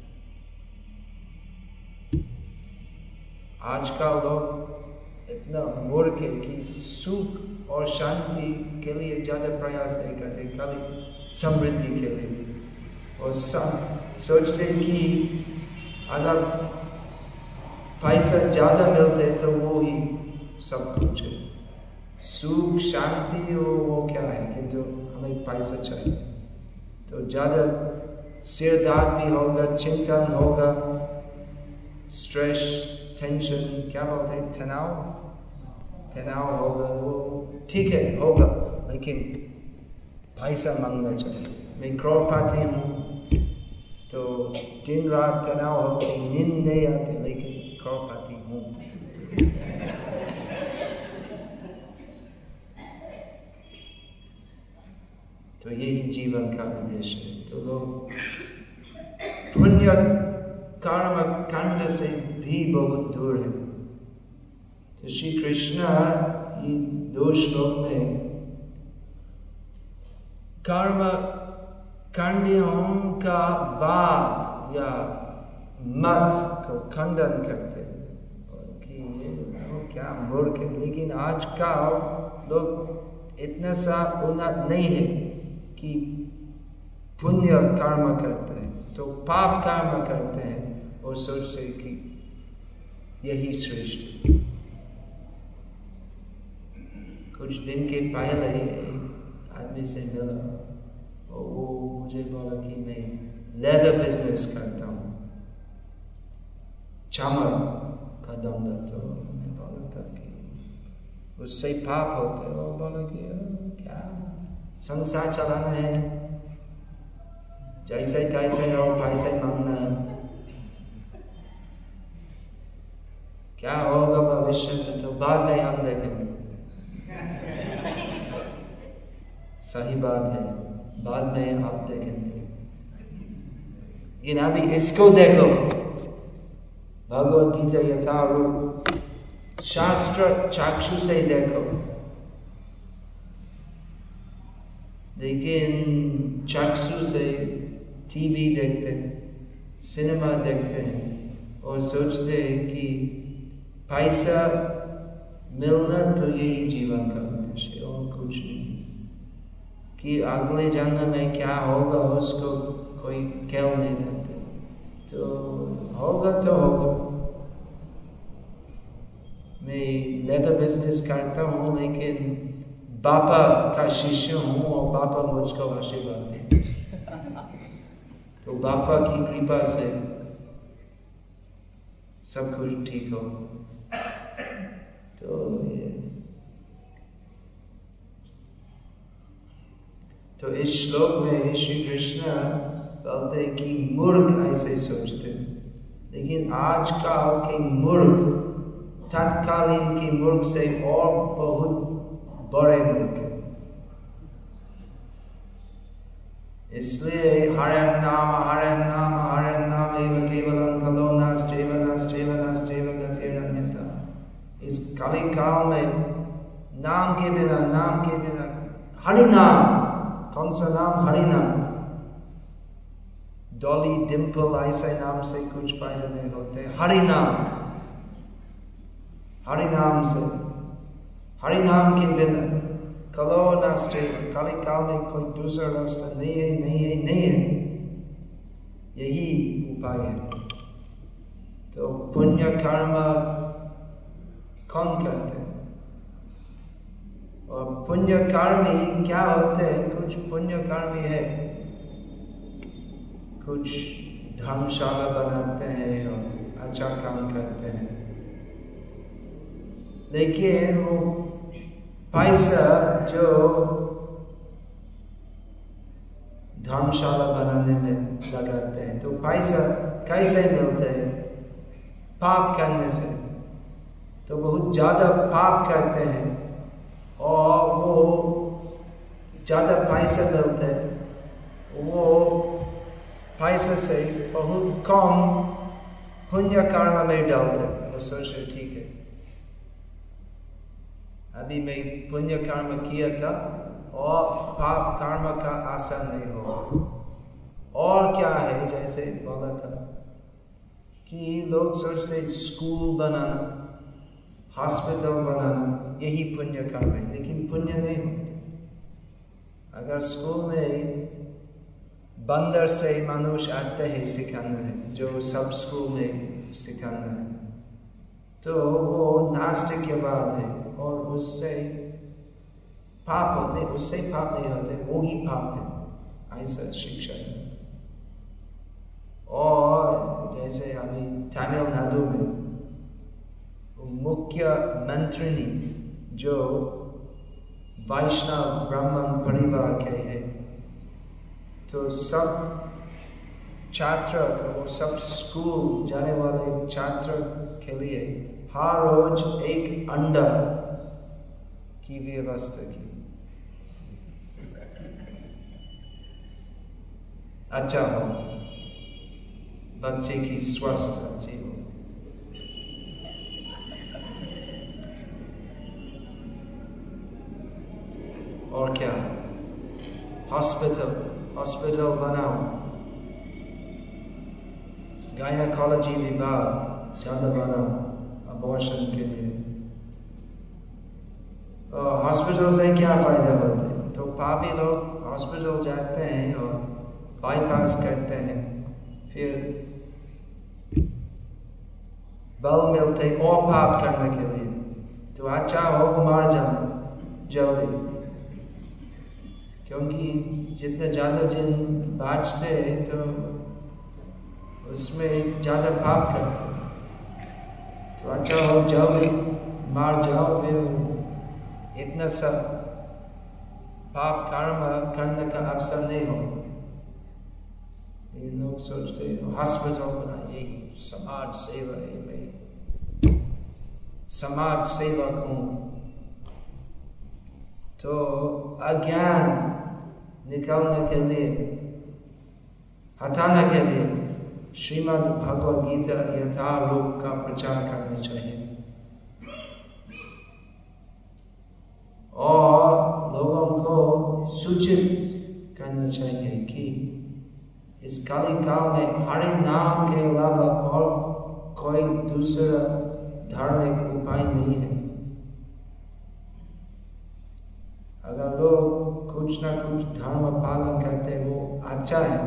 आज का लोग इतना मूर्ख है कि सुख और शांति के लिए ज्यादा प्रयास नहीं करते, खाली समृद्धि के लिए। और सब सोचते कि अगर पैसा ज्यादा मिलते तो वो ही सब कुछ है। सुख शांति वो, वो क्या है, किंतु हमें पैसा चाहिए। तो ज्यादा सिर दर्द भी होगा, चिंतन होगा, स्ट्रेस टेंशन क्या बोलते हैं, तनाव तनाव होगा, वो ठीक है होगा, लेकिन पैसा मांगना चाहिए। मैं करोड़पति हूँ तो दिन रात तनाव होते, नींद नहीं आती, लेकिन करोड़पति हूँ। तो यही जीवन का उद्देश्य है। तो लोग पुण्य कर्म कांड से भी बहुत दूर है। तो श्री कृष्ण ये दो श्लोक में कर्म कांडियों का वाद या मत को खंडन करते कि वो क्या मूर्ख है। लेकिन आज का लोग इतना सा उन्नत नहीं है कि पुण्य कर्म करते हैं, तो पाप कर्म करते हैं और सोचते हैं कि यही श्रेष्ठ है। कुछ दिन के पहले आदमी से मिला और वो मुझे बोला कि मैं लेदर बिजनेस करता हूँ, चामर का धंधा। तो मैं बोला था कि उससे पाप होते। वो बोला कि क्या संसार चलाना है, जैसे तैसे और पैसे मांगना है, क्या होगा भविष्य में तो बाद में हम देखेंगे। सही बात है, बाद में आप देखेंगे, लेकिन अभी इसको देखो। भगवद गीता यथारूप शास्त्र चाक्षु से देखो, लेकिन चाक्षु से टीवी देखते हैं, सिनेमा देखते हैं और सोचते हैं कि पैसा मिलना तो यही जीवन का उद्देश्य और कुछ नहीं। कि अगले जन्म में क्या होगा उसको कोई कह नहीं देते, तो होगा तो होगा। मैं लेदर बिजनेस करता हूँ, लेकिन बापा का शिष्य हूँ और बापा मुझको आशीर्वाद देते, तो बापा की कृपा से सब कुछ ठीक हो। तो ये तो इस श्लोक में श्री कृष्ण बोलते हैं कि मूर्ख ऐसे सोचते, लेकिन आजकल के मूर्ख तत्कालीन के मूर्ख से और बहुत बड़े मूर्ख है। इसलिए हरे नाम हरे नाम हरे नाम एवं केवलम खलो नास्त्येव नास्त्येव नास्त्येव गतिरन्यथा। इस कली काल में नाम के बिना नाम के बिना हरि नाम, कौन सा नाम? हरि नाम। डॉली डिम्पल ऐसे नाम से कुछ फायदा नहीं होते। हरि नाम, हरि नाम से, हरि नाम के बिना कलो नास्ते, काली काल में कोई दूसरा रास्ता नहीं है, नहीं है, नहीं है। यही उपाय है। तो पुण्य कर्म कौन करते हैं? और पुण्य कर्मी क्या होते हैं? कुछ पुण्य कर्मी है, कुछ धर्मशाला बनाते हैं और अच्छा काम करते हैं, लेकिन वो पैसा जो धर्मशाला बनाने में लगाते हैं, तो पैसा कैसे मिलते हैं? पाप करने से। तो बहुत ज्यादा पाप करते हैं और वो ज्यादा पैसा मिलते हैं, वो पैसे से बहुत कम पुण्य कर्म में डालते हैं। वो सोचते ठीक है, अभी मैं पुण्य कर्म किया था और पाप कर्म का आशा नहीं होगा। और क्या है, जैसे बोला था कि लोग सोचते स्कूल बनाना, हॉस्पिटल बनाना, यही पुण्य कर्म है, लेकिन पुण्य नहीं होते। अगर स्कूल में बंदर से मनुष्य आते हैं सिखाना है, जो सब स्कूल में सिखाना है, तो वो नास्तिक के बाद है और उससे पाप होते, उससे पाप नहीं होते, वो ही पाप है, ऐसा शिक्षा है। और जैसे अभी तमिलनाडु में मुख्य मंत्री जो वैष्णव ब्राह्मण परिवार के हैं, तो सब छात्र, वो सब स्कूल जाने वाले छात्र के लिए हर रोज एक अंडा की व्यवस्था की। अच्छा हो, बच्चे की स्वास्थ्य अच्छी हो। और क्या? हॉस्पिटल हॉस्पिटल बनाओ, गायनाकोलॉजी विभाग ज्यादा बनाओ अबॉर्शन के लिए। हॉस्पिटल से क्या फायदा होते हैं? तो पापी लोग हॉस्पिटल जाते हैं और बाईपास करते हैं, फिर बल मिलते और पाप करने के लिए। तो अच्छा हो मार जाना जल्दी, क्योंकि जितने ज्यादा जिन बाँचते हैं तो उसमें ज्यादा पाप करते। तो अच्छा हो जल्दी मार जाओ, फिर इतना सा पाप कर्म करने का अवसर नहीं हो। ये लोग सोचते हैं हॉस्पिटल बना, ये समाज सेवा है, मैं समाज सेवक हूँ। तो अज्ञान निकालने के लिए, हटाने के लिए श्रीमद् भगवद गीता यथारूप का प्रचार करना चाहिए और लोगों को सूचित करना चाहिए कि इस काली काल में हरि नाम के अलावा और कोई दूसरा धार्मिक उपाय नहीं है। अगर लोग कुछ ना कुछ धर्म पालन करते वो अच्छा है,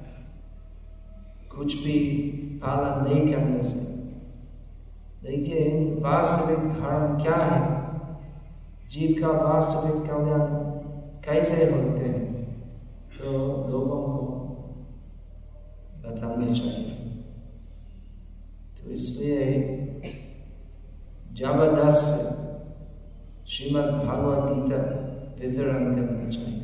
कुछ भी पालन नहीं करने से। लेकिन वास्तविक धर्म क्या है, जीव का वास्तविक कल्याण कैसे होते हैं, तो लोगों को बताना चाहिए। तो इसलिए जबरदस्त श्रीमद् भागवत गीता वितरण करना चाहिए।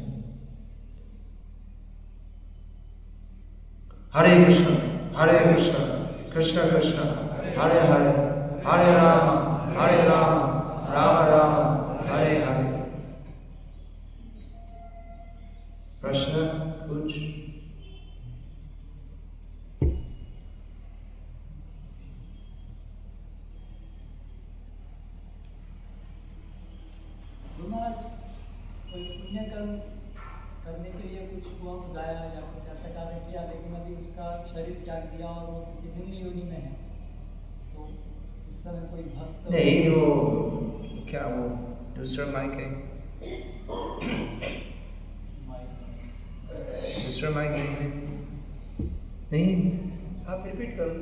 हरे कृष्ण हरे कृष्ण कृष्ण कृष्ण हरे हरे हरे राम हरे राम राम राम हरे हरे। प्रश्न कुछ? कोई पुण्य कर्म करने के लिए कुछ हुआ गाया या कुछ ऐसा कार्य किया, लेकिन अभी उसका शरीर त्याग दिया और वो किसी निम्न योनि में है, तो इस समय कोई भक्त नहीं, वो क्या वो दूसरा माइक है, दूसरा माइक है नहीं, आप रिपीट करो।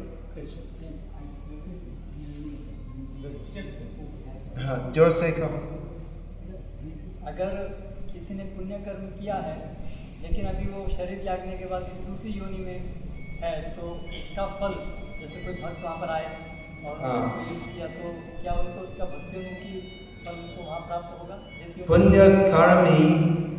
हाँ, जोर से कहो। अगर किसी ने पुण्य कर्म किया है लेकिन अभी वो शरीर त्यागने के बाद किसी दूसरी योनि में है, तो इसका फल, जैसे कोई भक्त वहाँ पर आए और हाँ। यूज किया, तो क्या उनको उसका भक्तिमुखी फल उनको वहाँ प्राप्त होगा? जैसे पुण्य कर्म ही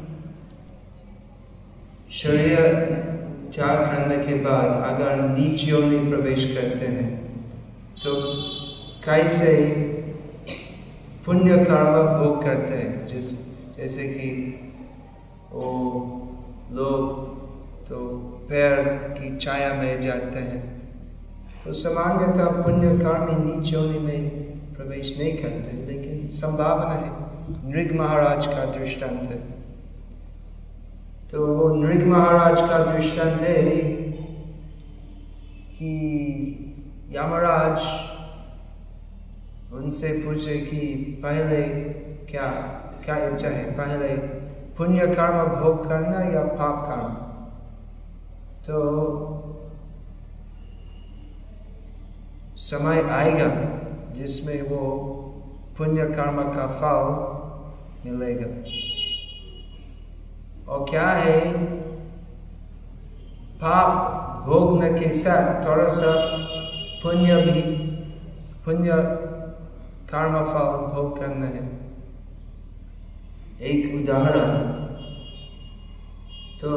शरीर त्याग करने के बाद अगर नीच योनि प्रवेश करते हैं तो कैसे पुण्य कर्म भोग करते हैं। जिस जैसे कि वो लोग तो पैर की छाया में जाते हैं, तो सामान्यतः पुण्य कर्म नीच योनि में प्रवेश नहीं करते, लेकिन संभावना है। नृग महाराज का दृष्टांत है, तो वो नृग महाराज का दृष्टांत है कि यमराज उनसे पूछे कि पहले क्या क्या इच्छा है, पहले पुण्य कर्म भोग करना या पाप कर्म? तो समय आएगा जिसमें वो पुण्य कर्म का फल मिलेगा। और क्या है, पाप भोगने के साथ थोड़ा सा पुण्य भी, पुण्य कर्म फल भोग करना है। एक उदाहरण, तो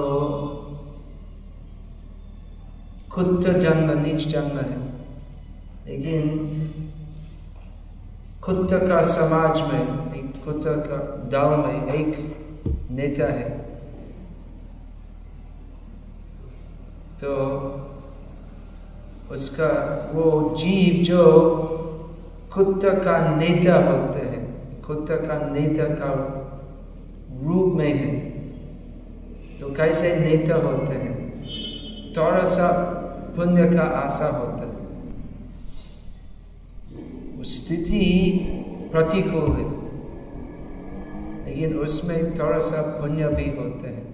कुत्ता जन्म नीच जन्म है, लेकिन कुत्ता का समाज में, एक कुत्ता का दल में एक नेता है, तो उसका वो जीव जो कुत्ता का नेता होते हैं, कुत्ता का नेता का रूप में है, तो कैसे नेता होते हैं, थोड़ा सा पुण्य का आशा होता है। स्थिति प्रतिकूल है, लेकिन उसमें थोड़ा सा पुण्य भी होते हैं,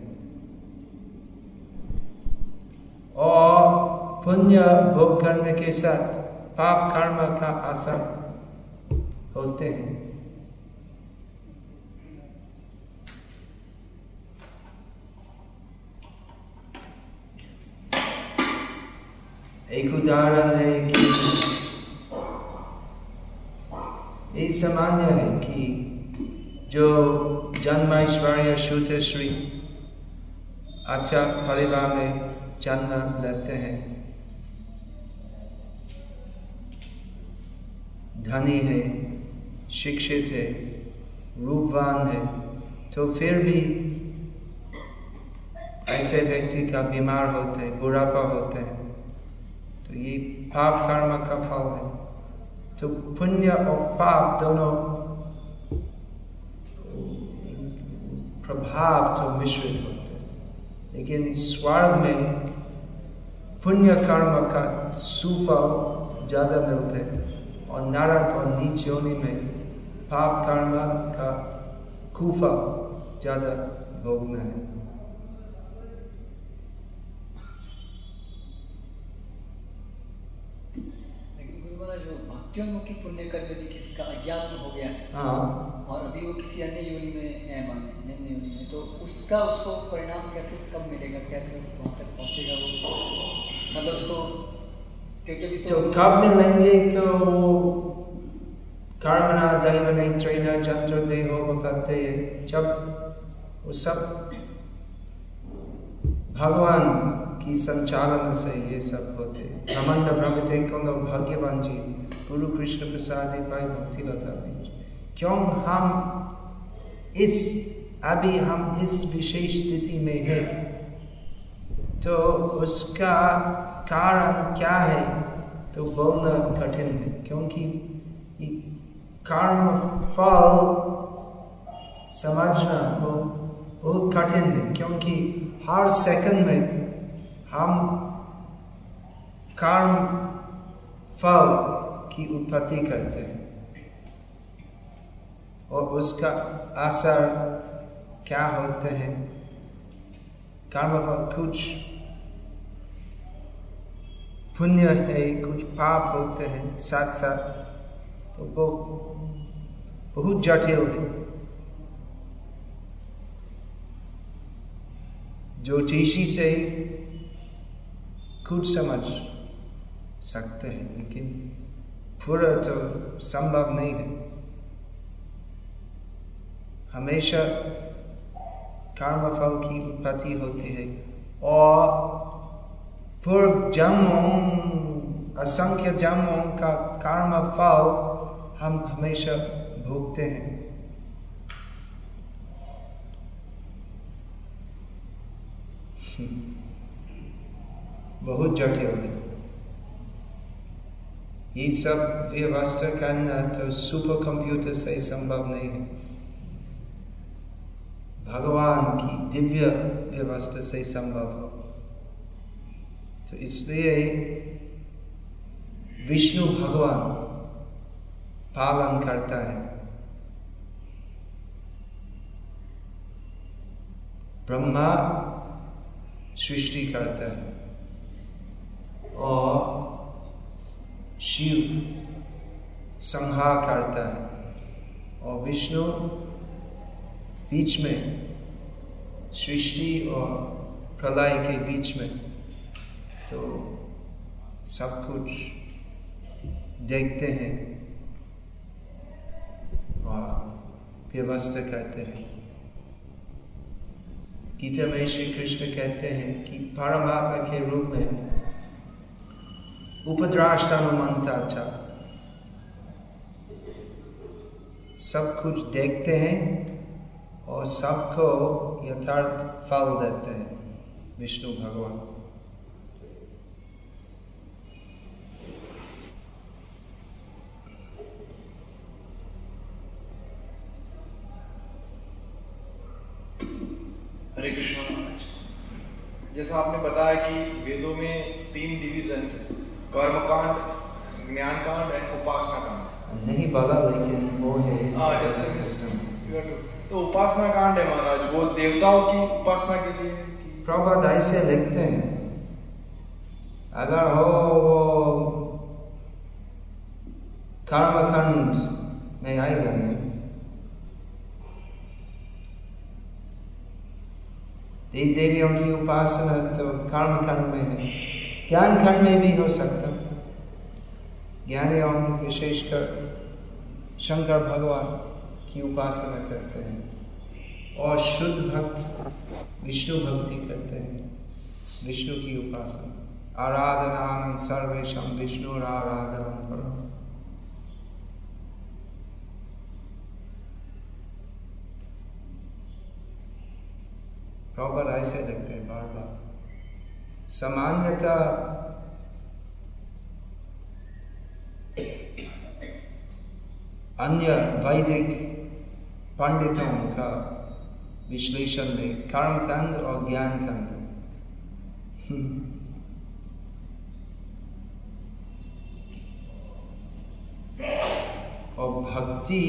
और पुण्य भोग करने के साथ पाप कर्म का आशा होते हैं। एक उदाहरण है कि ये सामान्य है कि जो जन्मैश्वर्य शुद्ध श्री अच्छा परिवार में जन्म लेते हैं, धनी है, शिक्षित है, रूपवान है, तो फिर भी ऐसे व्यक्ति का बीमार होते हैं, बुढ़ापा होते हैं, तो ये पाप कर्म का फल है। तो पुण्य और पाप दोनों प्रभाव तो मिश्रित होते हैं, लेकिन स्वर्ग में पुण्य कर्म का सुफल ज्यादा मिलते हैं, और नरक और नीच योनि में पाप कर्म का कुफल ज्यादा भोगना है। जो भक्त्योन्मुखी पुण्य कर्म यदि किसी का अज्ञान हो गया है, हाँ, और अभी वो किसी अन्य योनि में है, माने निम्न योनि में, तो उसका उसको परिणाम कैसे कब मिलेगा, कैसे वहाँ तक पहुँचेगा वो, मतलब उसको, क्योंकि अभी तो, तो कब मिलेंगे, तो कर्मणा दैवनेत्रेण जंत्र देहो भक्ते, जब वो सब भगवान की संचालन से ये सब होते। ब्रह्मांड भ्रमित कौन भाग्यवान जी, गुरु कृष्ण प्रसाद पाई भक्ति लता बीज। क्यों हम इस अभी हम इस विशेष स्थिति में है, तो उसका कारण क्या है तो बोलना कठिन है, क्योंकि कर्म फल समझना बहुत कठिन है। क्योंकि हर सेकंड में हम कर्म फल की उत्पत्ति करते हैं और उसका असर क्या होते हैं। कर्म फल कुछ पुण्य है, कुछ पाप होते हैं साथ साथ, तो वो बहुत जटिल है। ज्योतिषी से कुछ समझ सकते हैं, लेकिन पूरा तो संभव नहीं है। हमेशा कर्मफल की उत्पत्ति होती है और पूर्व जन्मों असंख्य जन्मों का कर्म फल हम हमेशा भोगते हैं। बहुत जटिल है ये सब व्यवस्था करना, तो सुपर कंप्यूटर से संभव नहीं है। भगवान की दिव्य व्यवस्था से संभव हो। तो इसलिए विष्णु भगवान पालन करता है, ब्रह्मा सृष्टि करता है और शिव संहार करता है और विष्णु बीच में, सृष्टि और प्रलय के बीच में, तो सब कुछ देखते हैं और व्यवस्था करते हैं। गीता में श्री कृष्ण कहते हैं कि परमात्मा के रूप में उपद्रष्टानुमंता च, सब कुछ देखते हैं और सबको यथार्थ फल देते हैं विष्णु भगवान। हरे कृष्ण महाराज, जैसा आपने बताया कि वेदों में तीन डिवीजन है, कर्म कांड, ज्ञान कांड और उपासना कांड। नहीं बोला लेकिन वो है। हाँ, जैसे तो उपासना कांड है महाराज, वो देवताओं की उपासना के लिए। प्रभुपाद ऐसे लिखते हैं, अगर हो वो कर्म कांड में आएगा नहीं, देवी देवियों की उपासना तो कर्म खंड में है, ज्ञान खंड में भी हो सकता। ज्ञानियों विशेषकर शंकर भगवान की उपासना करते हैं और शुद्ध भक्त विष्णु भक्ति करते हैं, विष्णु की उपासना। आराधना सर्वेशम विष्णु आराधना करो। प्रॉपर ऐसे लिखते हैं बार बार। सामान्यतः अन्य वैदिक पंडितों का विश्लेषण में कर्म कांड और ज्ञान कांड, और भक्ति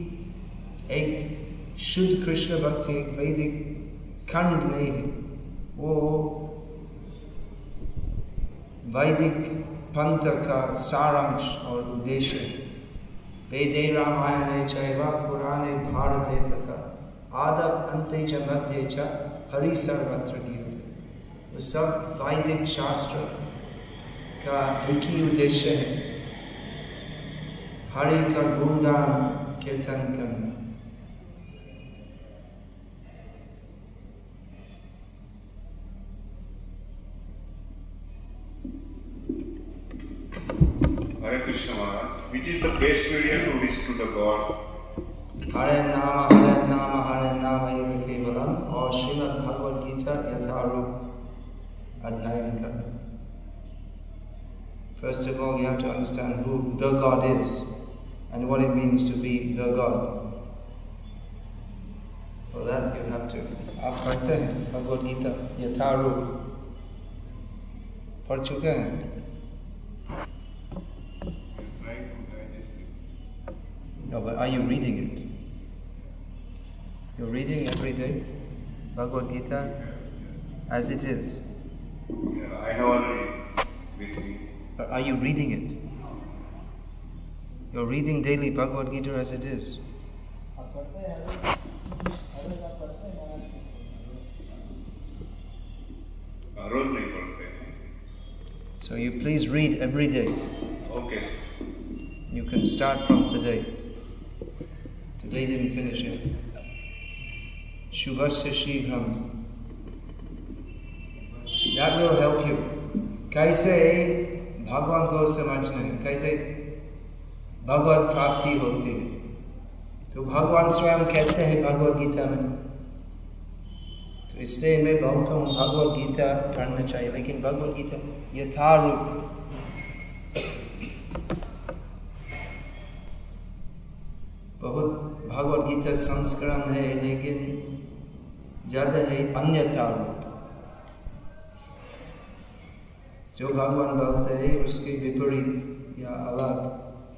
एक शुद्ध कृष्ण भक्ति एक वैदिक खंड नहीं है, वो वैदिक पंथ का सारांश और उद्देश्य है। वेदे रामायणे चैव पुराणे भारते तथा आदप अन्ते च मध्ये च हरि सर्वत्र गीयते। वो सब वैदिक शास्त्र का एक ही उद्देश्य है, हरि का गुणगान कीर्तन करना। Hare Krishna Maharaj, which is the best medium to reach to the God? Hare Nama, Hare Nama, Hare Nama Eva Kevalam, or Srimad Bhagavad Gita Yatharup Adhyayanka. First of all, you have to understand who the God is and what it means to be the God. For that you have to. आप पढ़ते हैं भगवद गीता यथारूप पढ़ चुके हैं? No, but are you reading it? You're reading every day Bhagavad Gita as it is. Yeah, I have already with me. But are you reading it? You're reading daily Bhagavad Gita as it is. रोज नहीं पढ़ते. So you please read every day. Okay, sir. You can start from today. Today didn't finish it. Shubhasya Shighram. That will help you. कैसे भगवान को समझना है, कैसे भगवत प्राप्ति होती है, तो भगवान स्वयं कहते हैं भगवद गीता में. तो इसलिए मैं बोलता हूँ भगवद गीता पढ़ना चाहिए, लेकिन भगवद गीता यथारूप. बहुत भगवद गीता संस्करण है, लेकिन ज्यादा है अन्यथा रूप. जो भगवान बोलते हैं उसके विपरीत या अलग.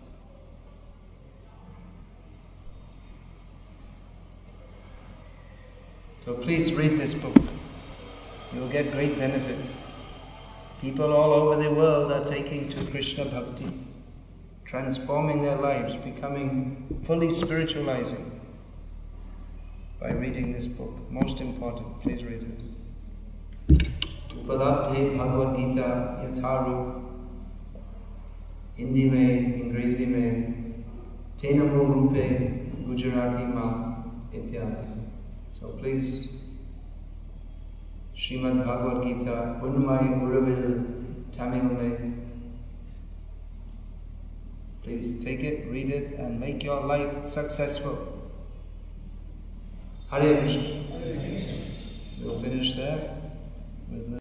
So please read this book. You will get great benefit. People all over the world are taking to Krishna Bhakti, transforming their lives, becoming fully spiritualizing by reading this book. Most important, please read it. Upadabdhe Bhagavad Gita Yatharup, Hindi में, अंग्रेजी में, तेनमो रूपे, गुजराती में, इत्यादि. So please, Srimad Bhagavad Gita, Unmai Uravil, Tamil mein. Please take it, read it, and make your life successful. Hare Krishna. We'll finish there with